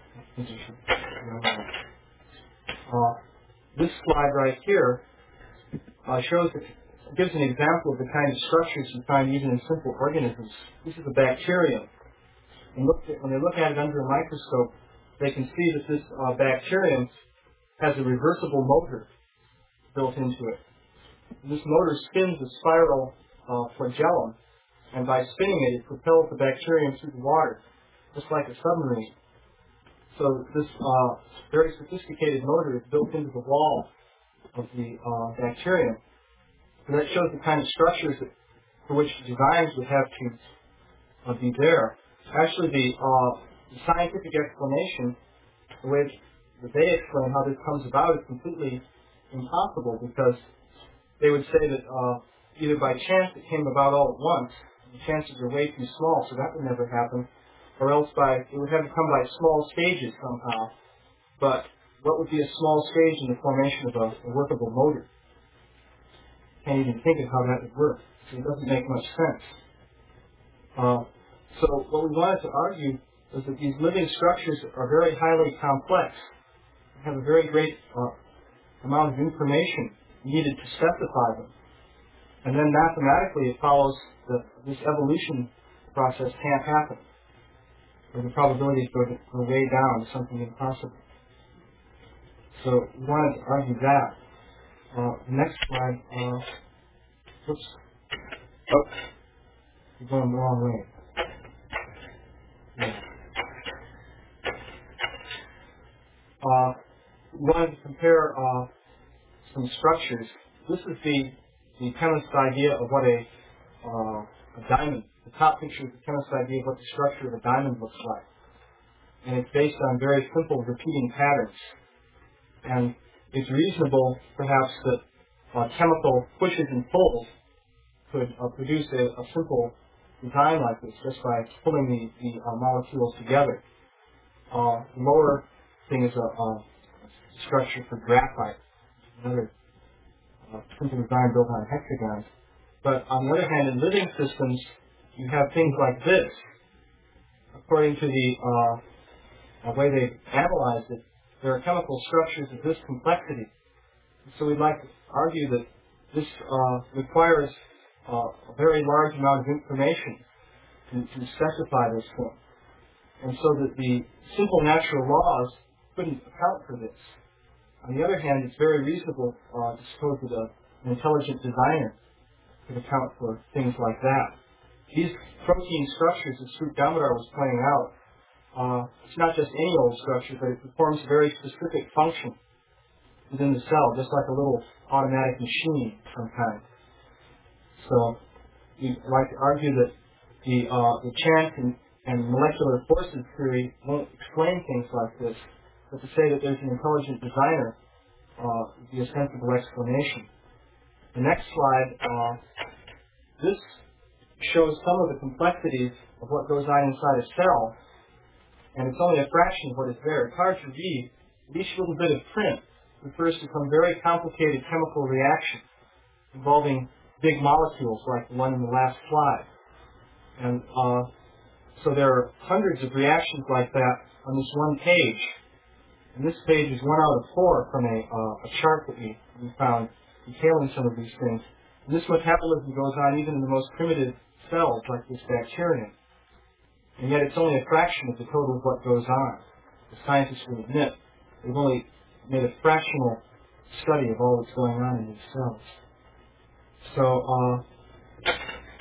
uh, this slide right here uh, shows that gives an example of the kind of structures you find even in simple organisms. This is a bacterium. And look at, when they look at it under a microscope, they can see that this uh, bacterium has a reversible motor built into it. And this motor spins a spiral uh, flagellum, and by spinning it, it propels the bacterium through the water, just like a submarine. So this uh, very sophisticated motor is built into the wall of the uh, bacterium. And that shows the kind of structures that, for which designs would have to uh, be there. Actually, the, uh, the scientific explanation, the way that they explain how this comes about, is completely impossible, because they would say that uh, either by chance it came about all at once, the chances are way too small, so that would never happen, or else by it would have to come by small stages somehow. But what would be a small stage in the formation of a, a workable motor? Can't even think of how that would work. So it doesn't make much sense. Uh, so what we wanted to argue is that these living structures are very highly complex, have a very great uh, amount of information needed to specify them. And then mathematically it follows that this evolution process can't happen, or the probabilities go, to, go way down to something impossible. So we wanted to argue that. Uh, the next slide, uh, oops, oh, you're going the wrong way. Yeah. Uh, we wanted to compare uh, some structures. This is the, the chemist's idea of what a, uh, a diamond, the top picture is the chemist's idea of what the structure of a diamond looks like. And it's based on very simple repeating patterns. And it's reasonable, perhaps, that uh, chemical pushes and pulls could uh, produce a, a simple design like this just by pulling the, the uh, molecules together. Uh, the lower thing is a, a structure for graphite, another uh, simple design built on hexagons. But on the other hand, in living systems, you have things like this. According to the uh, way they've analyzed it, there are chemical structures of this complexity. So we'd like to argue that this uh, requires uh, a very large amount of information to, to specify this thing. And so that the simple natural laws couldn't account for this. On the other hand, it's very reasonable uh, to suppose that a, an intelligent designer could account for things like that. These protein structures, as Sri Damodar was pointing out, Uh, it's not just any old structure, but it performs a very specific function within the cell, just like a little automatic machine of some kind. So we'd like to argue that the, uh, the chance and, and molecular forces theory won't explain things like this, but to say that there's an intelligent designer uh, would be a sensible explanation. The next slide, uh, this shows some of the complexities of what goes on inside a cell. And it's only a fraction of what is there. It's hard to read. Each little bit of print refers to some very complicated chemical reaction involving big molecules like the one in the last slide. And uh, So there are hundreds of reactions like that on this one page. And this page is one out of four from a, uh, a chart that we, we found detailing some of these things. And this metabolism goes on even in the most primitive cells, like this bacterium. And yet it's only a fraction of the total of what goes on. The scientists will admit they've only made a fractional study of all that's going on in these cells. So, uh,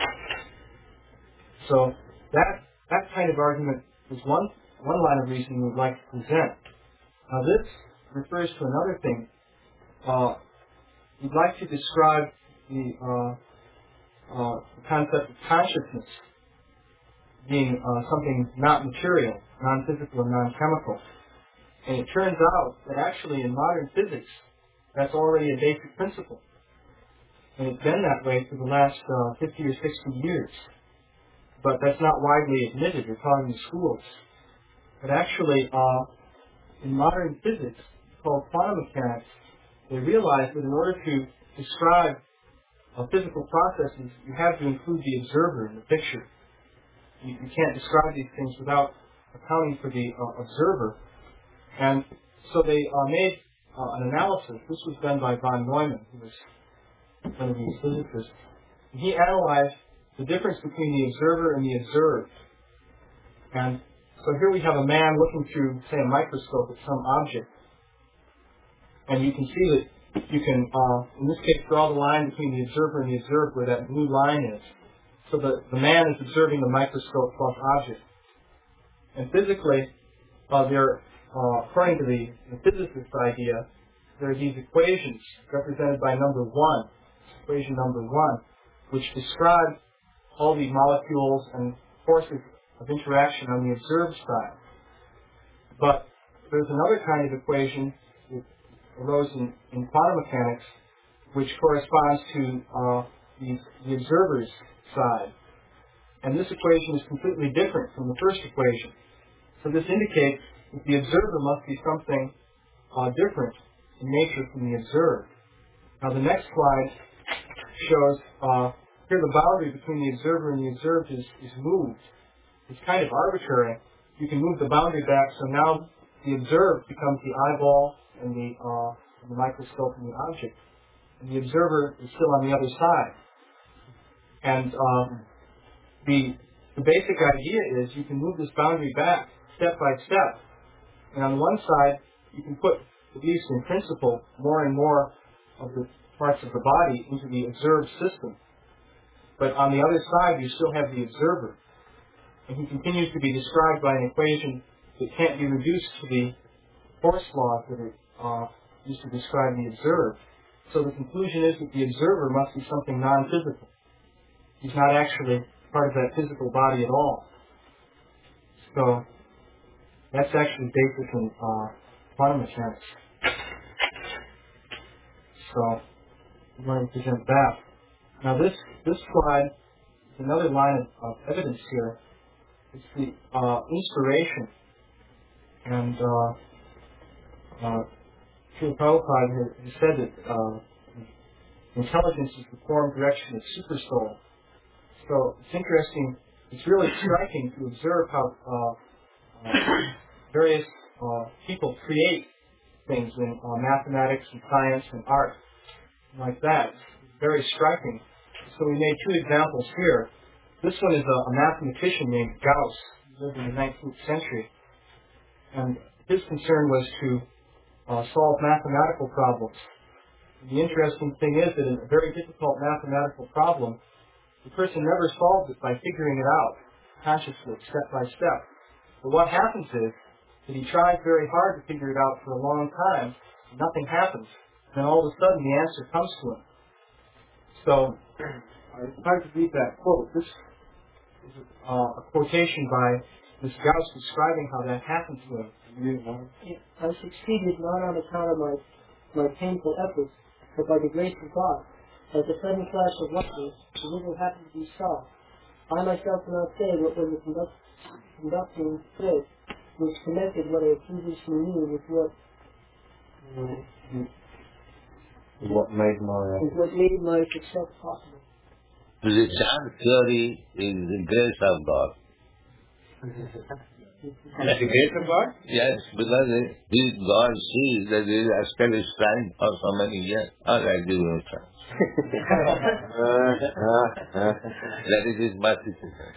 so that that kind of argument is one one line of reasoning we'd like to present. Now this refers to another thing. Uh, we'd like to describe the, uh, uh, the concept of consciousness being uh, something not material, non-physical, and non-chemical. And it turns out that actually in modern physics, that's already a basic principle. And it's been that way for the last uh, fifty or sixty years. But that's not widely admitted or taught in the schools. But actually, uh, in modern physics, called quantum mechanics, they realize that in order to describe uh, physical processes, you have to include the observer in the picture. You, you can't describe these things without accounting for the uh, observer. And so they uh, made uh, an analysis. This was done by von Neumann, who was one of these physicists. And he analyzed the difference between the observer and the observed. And so here we have a man looking through, say, a microscope at some object. And you can see that you can, uh, in this case, draw the line between the observer and the observed where that blue line is. So the, the man is observing the microscope plus object. And physically, uh, there, uh, according to the, the physicist's idea, there are these equations represented by number one, equation number one, which describe all the molecules and forces of interaction on the observed side. But there's another kind of equation that arose in, in quantum mechanics, which corresponds to uh, the, the observer's side. And this equation is completely different from the first equation. So this indicates that the observer must be something uh, different in nature from the observed. Now the next slide shows uh, here the boundary between the observer and the observed is, is moved. It's kind of arbitrary. You can move the boundary back, so now the observed becomes the eyeball and the, uh, and the microscope and the object. And the observer is still on the other side. And um, the, the basic idea is you can move this boundary back step by step. And on one side, you can put, at least in principle, more and more of the parts of the body into the observed system. But on the other side, you still have the observer. And he continues to be described by an equation that can't be reduced to the force laws that are uh, used to describe the observed. So the conclusion is that the observer must be something non-physical. He's not actually part of that physical body at all. So that's actually basic in uh, quantum mechanics. So I'm going to present that. Now this this slide is another line of, of evidence here. It's the uh, inspiration. And uh, uh, Srila Prabhupada has said that uh, intelligence is the form direction of supersoul. So it's interesting, it's really striking to observe how uh, uh, various uh, people create things in uh, mathematics and science and art, like that. It's very striking. So we made two examples here. This one is a, a mathematician named Gauss, who lived in the nineteenth century. And his concern was to uh, solve mathematical problems. And the interesting thing is that in a very difficult mathematical problem, the person never solves it by figuring it out consciously, step by step. But what happens is that he tries very hard to figure it out for a long time, and nothing happens. Then all of a sudden the answer comes to him. So uh, it's hard to read that quote. This is uh, a quotation by this Gauss describing how that happened to him. I succeeded not on account of my, my painful efforts, but by the grace of God. Like a sudden flash of lightning, the riddle happened to be solved. I myself cannot say what was the conduct, conducting thread which connected what I previously knew with what mm-hmm. what made my uh, with what made my success possible. The chant theory is the grace of God. That's the grace of God? Yes, because this God sees that this aspect is trying for so many years. All right, give him a chance. That is his mercy.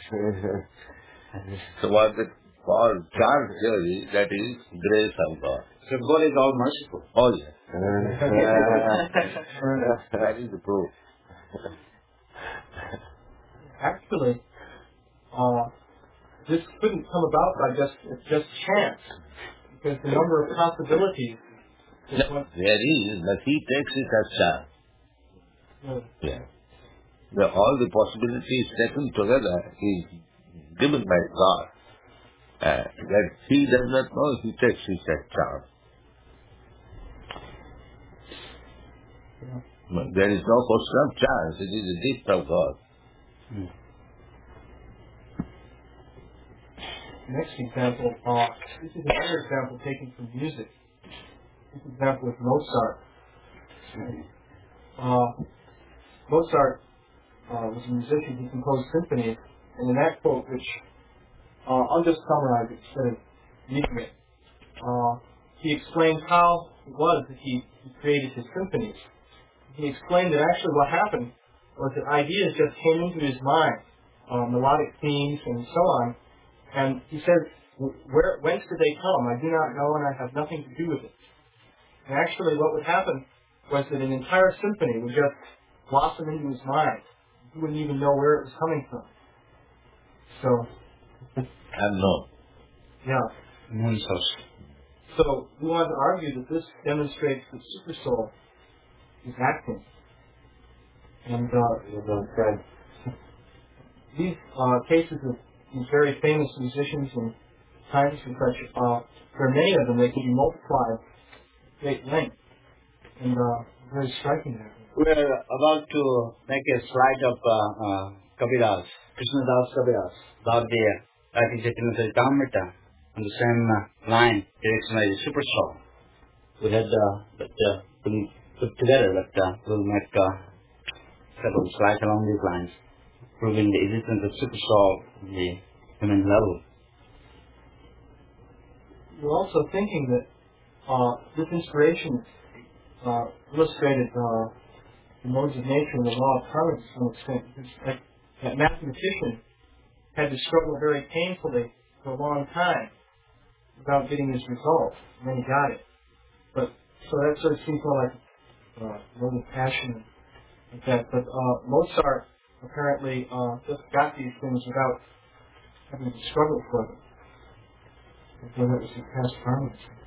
So what the Paul chant here is, that is grace of God. So God is all merciful. Oh yes. That is the proof. Actually, uh, this couldn't come about by just just chance, because the number of possibilities is No, what, there is, but he takes it as chance. uh, Yeah. The, all the possibilities taken together is given by God. Uh, that he does not know, he takes it as chance. But there is no question of chance, it is a gift of God. Hmm. next example, uh, this is another example taken from music. This example is Mozart. Uh, Mozart uh, was a musician. He composed symphonies, and in that quote, which uh, I'll just summarize it instead of reading it, uh, he explained how it was that he, he created his symphonies. He explained that actually what happened was that ideas just came into his mind, uh, melodic themes and so on, and he said, Where, whence did they come? I do not know, and I have nothing to do with it. And actually what would happen was that an entire symphony would just blossom into his mind. He wouldn't even know where it was coming from. So, Unknown. yeah. Known source. So we want to argue that this demonstrates that Supersoul is acting. And uh, these uh, cases of these very famous musicians and scientists and such, uh, there are many of them. They can be multiplied at great length. And uh, very striking there. We are about to make a slide of uh, uh, Kaviraj, Krishnadas Kaviraj, about the Bhakti Chaitanya Charitamrita on the same uh, line, direction by the Super Soul. We had uh, but, uh, put, put together, but uh, we'll make uh, several slides along these lines, proving the existence of Super Soul at the human level. We're also thinking that uh, this inspiration uh, illustrated uh, the modes of nature and the law of karma to some extent. Because that, that mathematician had to struggle very painfully for a long time without getting his result, and then he got it. But so that sort of seems more like uh, mode of passion like that. But uh, Mozart apparently uh, just got these things without having to struggle for them. So that was his past karma.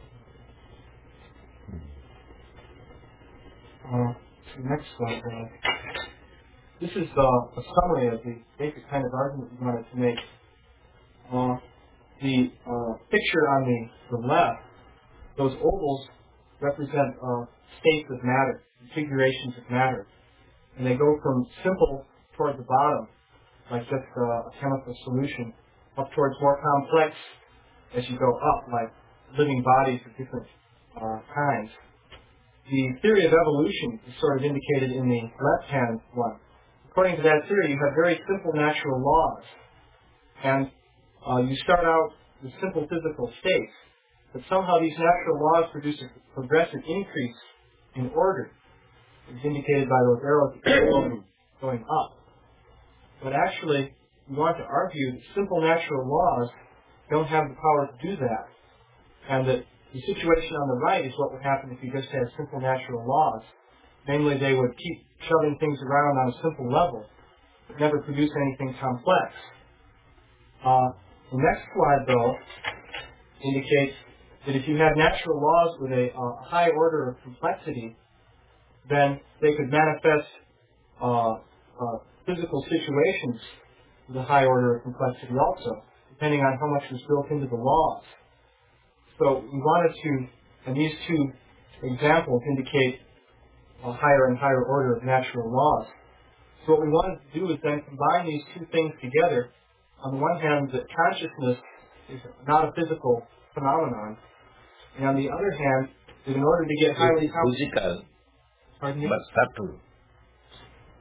Uh, so next slide. Uh, this is uh, a summary of the basic kind of argument we wanted to make. Uh, the uh, picture on the, the left, those ovals represent uh, states of matter, configurations of matter. And they go from simple toward the bottom, like just uh, a chemical solution, up towards more complex as you go up, like living bodies of different uh, kinds. The theory of evolution is sort of indicated in the left-hand one. According to that theory, you have very simple natural laws. And uh, you start out with simple physical states, but somehow these natural laws produce a progressive increase in order. It's indicated by those arrows going up. But actually, we want to argue that simple natural laws don't have the power to do that. And that the situation on the right is what would happen if you just had simple natural laws. Namely, they would keep shoving things around on a simple level, but never produce anything complex. Uh, the next slide, though, indicates that if you had natural laws with a uh, high order of complexity, then they could manifest uh, uh, physical situations with a high order of complexity also, depending on how much was built into the laws. So we wanted to, and these two examples indicate a higher and higher order of natural laws. So what we wanted to do is then combine these two things together. On the one hand, that consciousness is not a physical phenomenon, and on the other hand, that in order to get highly physical, Pardon me? but subtle.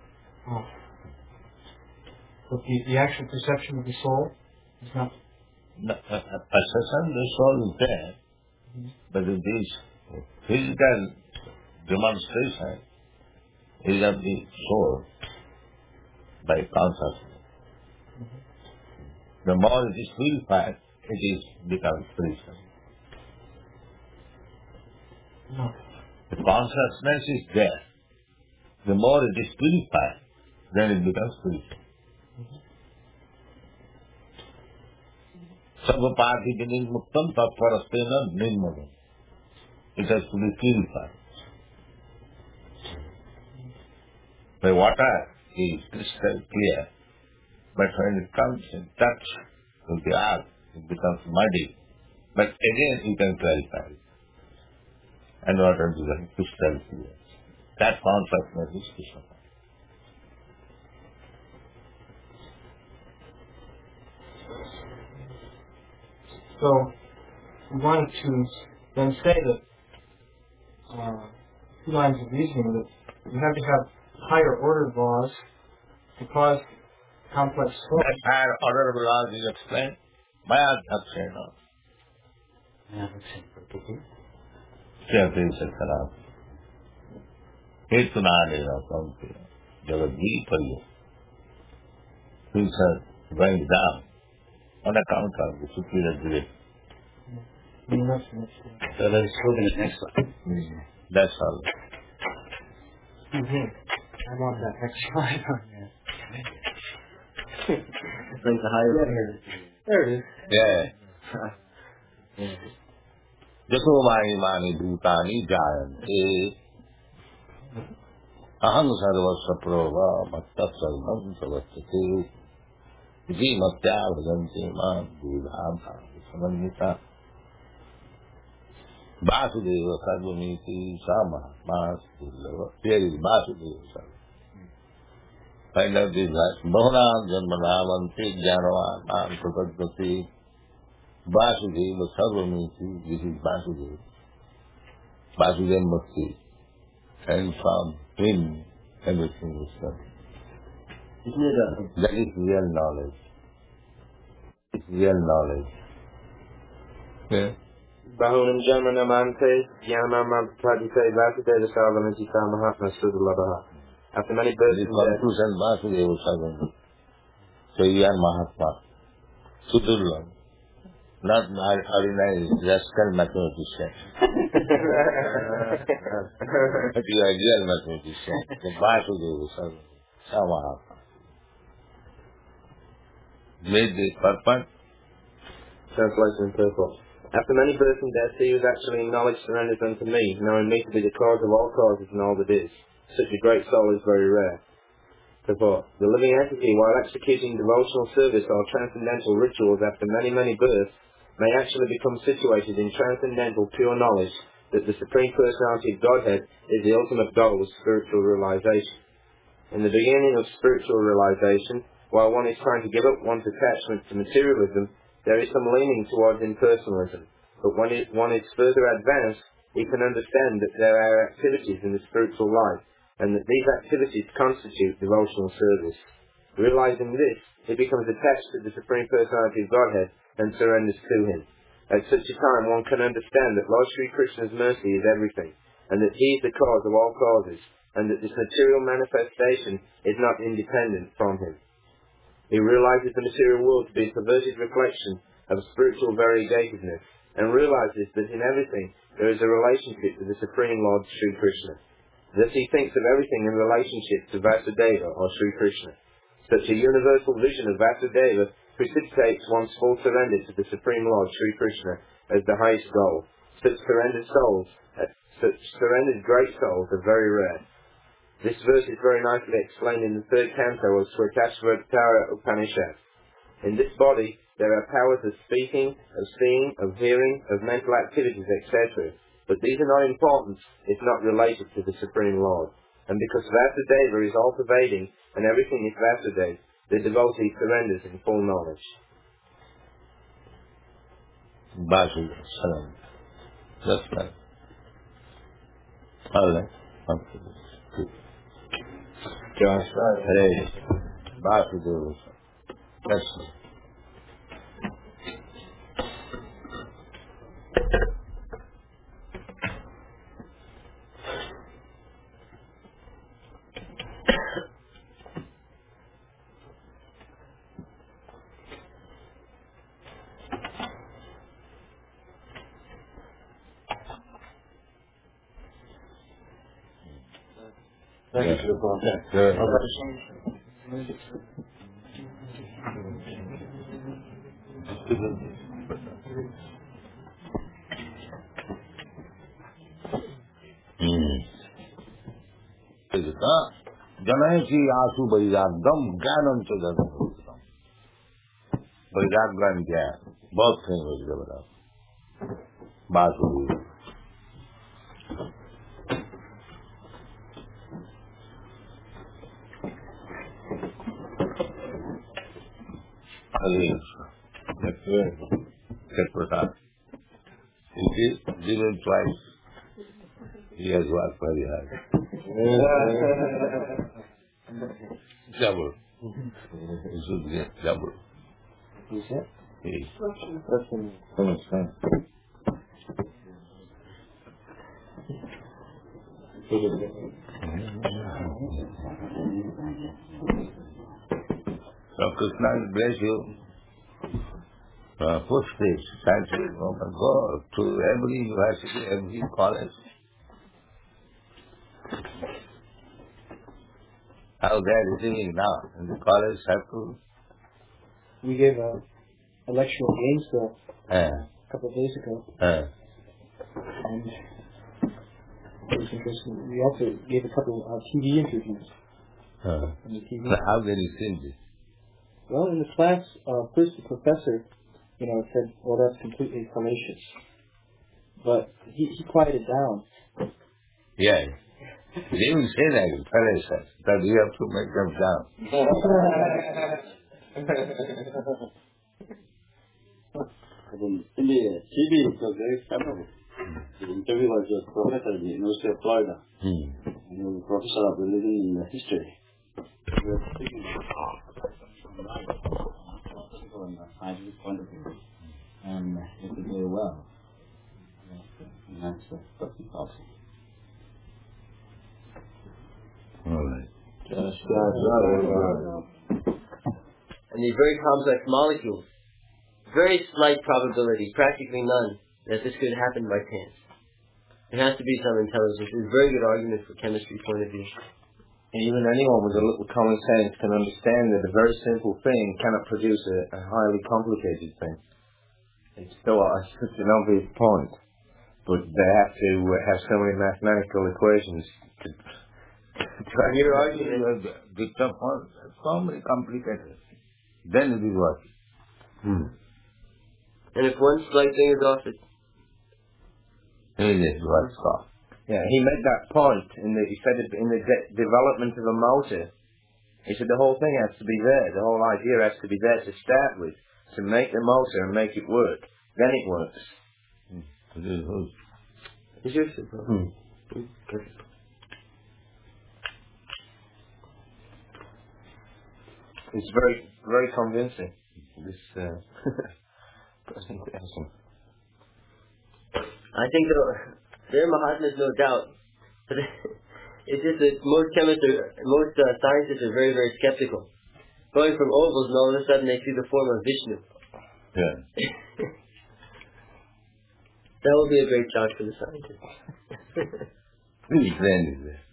Oh. But the, the actual perception of the soul is not the possession, the soul is there, but it is physical demonstration is of the soul by consciousness. The more it is purified, it is becomes spiritual. No. The consciousness is there. The more it is purified, then it becomes spiritual. Sabapati nirmuktam tatparastena nirmalam. It has to be purified. The water is crystal clear, but when it comes in touch with the earth, it becomes muddy. But again, you can clarify it. And water becomes crystal clear. That consciousness is Krishna. So, we wanted to then say that, uh, two lines of reasoning, that you have to have higher ordered laws to cause complex forms. That higher order of laws is explained by Adhyakshena. Kyate Sakara. Hetunadena Sampiya. Javadviparya. Things are going down on account of the superior grace. So let us move in the next one. Mm-hmm. That's all. Mm-hmm. I want that next slide. Like the higher order. There it is. Yeah. Jatomani mani bhutani jayante aham sarvasya prava matta sarvam savastate iti matya bhajante ma budhanta samannita Vasudeva sarvamiti samahama sudhava. Here is Vasudeva sarvamiti. Find out this verse. Bhavanam janmanavanti jnanavan nam prapadati Vasudeva sarvamiti. This is Vasudeva. Vasudeva Mukti. And from him everything is done. Isn't it a... That is real knowledge. It's real knowledge. Yeah. Bahunam Janmanamante, Yanamam Pradite, Vasudeva Sarvamiti Mahatma Sudhalabaha. After many births The and deaths, conclusion Vasudeva Sarvamiti. So you are Mahatma. Sudhullam. Not ordinary rascal mathematician. But you are real mathematician. The Vasudeva Sarvamiti. Mahatma. Made the purpose. translation and purport. After many births and deaths, he was actually in knowledge surrendered unto me, knowing me to be the cause of all causes and all that is. Such a great soul is very rare. Purport. The living entity, while executing devotional service or transcendental rituals after many, many births, may actually become situated in transcendental pure knowledge that the Supreme Personality of Godhead is the ultimate goal of spiritual realization. In the beginning of spiritual realization, while one is trying to give up one's attachment to materialism, there is some leaning towards impersonalism, but when it, one is further advanced, he can understand that there are activities in the spiritual life, and that these activities constitute devotional service. Realizing this, he becomes attached to the Supreme Personality of Godhead and surrenders to him. At such a time, one can understand that Lord Sri Krishna's mercy is everything, and that he is the cause of all causes, and that this material manifestation is not independent from him. He realizes the material world to be a perverted reflection of spiritual variegatedness, and realizes that in everything there is a relationship to the Supreme Lord Sri Krishna. Thus he thinks of everything in relationship to Vasudeva or Sri Krishna. Such a universal vision of Vasudeva precipitates one's full surrender to the Supreme Lord Sri Krishna as the highest goal. Such surrendered souls, uh, such surrendered great souls are very rare. This verse is very nicely explained in the third canto of Svatashvatara Upanishad. In this body, there are powers of speaking, of seeing, of hearing, of mental activities, et cetera. But these are not important if not related to the Supreme Lord. And because Vasudeva is all-pervading and everything is Vasudeva, the devotee surrenders in full knowledge. Vasudeva surrender. That's right. All right. Good. Just Hare Vasudeva. That's it. Thank Yeah. you, Srila Prabhupada. Good. Hmm. जनेची आंसू बलिदागम ज्ञानम च धर्म बलिदाग ज्ञान क्या है? बहुत famous है बता बात हुई अरे प्रसाद given twice. He has worked very hard. Double. He should get double. Is it? Yes. That's in Understand? So Krishna will bless you. Uh, push this, scientific movement, go to every university, every college. How they are receiving now in the college circle. We gave a, a lecture in Gainesville Uh, a couple of days ago, uh, and it was interesting. We also gave a couple of uh, T V interviews uh. on the T V. So how they receive this? Well, in the class, uh, first the professor, you know, said, well, that's completely fallacious. But he, he quieted down. Yeah. They even say that in Palestine, that you have to make them down. In the T V, it was very favorable. The interview was a professor at the University of Florida. Hmm. He was a professor of religion and history. We were speaking from life, from a scientific point of view. And he did very well. And that's the person talking. All right. And these very complex molecules, very slight probability, practically none, that this could happen by chance. There has to be some intelligence. It's a very good argument for chemistry point of view. And even anyone with a little common sense can understand that a very simple thing cannot produce a, a highly complicated thing. It's still a, such an obvious point, but they have to uh, have so many mathematical equations to, to Your argument become so many complicated. Then it is working. Hmm. And if one slight thing is off, it It is what's off. Yeah, he made that point in the, he said it in the de- development of a motor. He said the whole thing has to be there, the whole idea has to be there to start with, to make the motor and make it work. Then it works. It is who's is yours. Hmm. Okay. It's very, very convincing, this uh, presentation. I think there, there are Mahatmas, no doubt, but it's just that most chemists, are, most uh, scientists are very, very skeptical. Going from ovals, and all of a sudden they see the form of Vishnu. yeah. That will be a great shock for the scientists. His friend is there.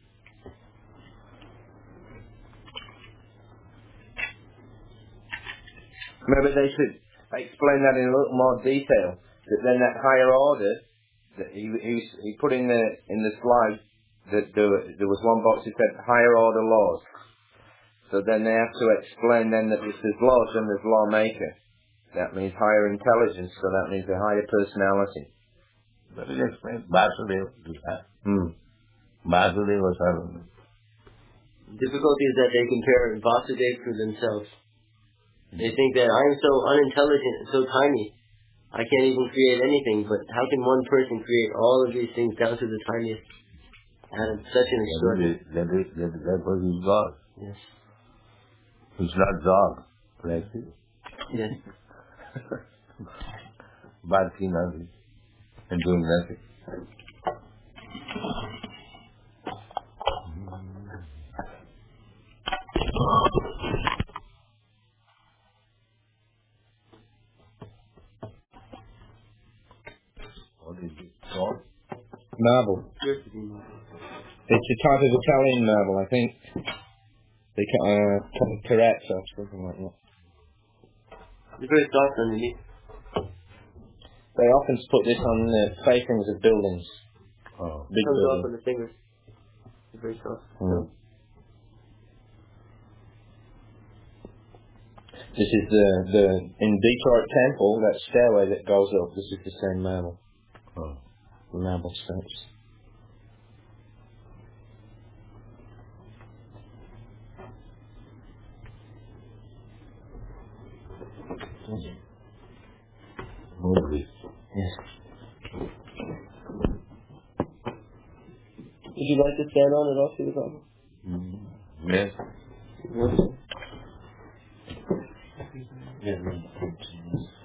Maybe they should explain that in a little more detail. That then that higher order, that he he, he put in the in the slide that there, there was one box that said higher order laws. So then they have to explain then that if there's laws, then there's lawmaker. That means higher intelligence. So that means a higher personality. But it explains Vasudeva to that. Hmm. Vasudeva was having Difficulty is that they compare Vasudeva to themselves. They think that I am so unintelligent and so tiny, I can't even create anything, but how can one person create all of these things down to the tiniest atom? Such an extraordinary... that, is, that, is, that was his God. Yes. He's not dog, like this. Yes. Barking nothing and doing nothing. What is it called? Marble. It's a type of Italian marble, I think. They ca- uh, Terrazzo or something like that. It's very soft underneath. They often put this on the facings of buildings. Oh. Big Comes off buildings. on the fingers. It's very soft. Mm. This is the, the in Detroit Temple, that stairway that goes up, this is the same marble. Oh. The marble steps. Movie. Yes. Would you like to stand on it off to the bottom? Mm-hmm. Yes. Yes. Yeah,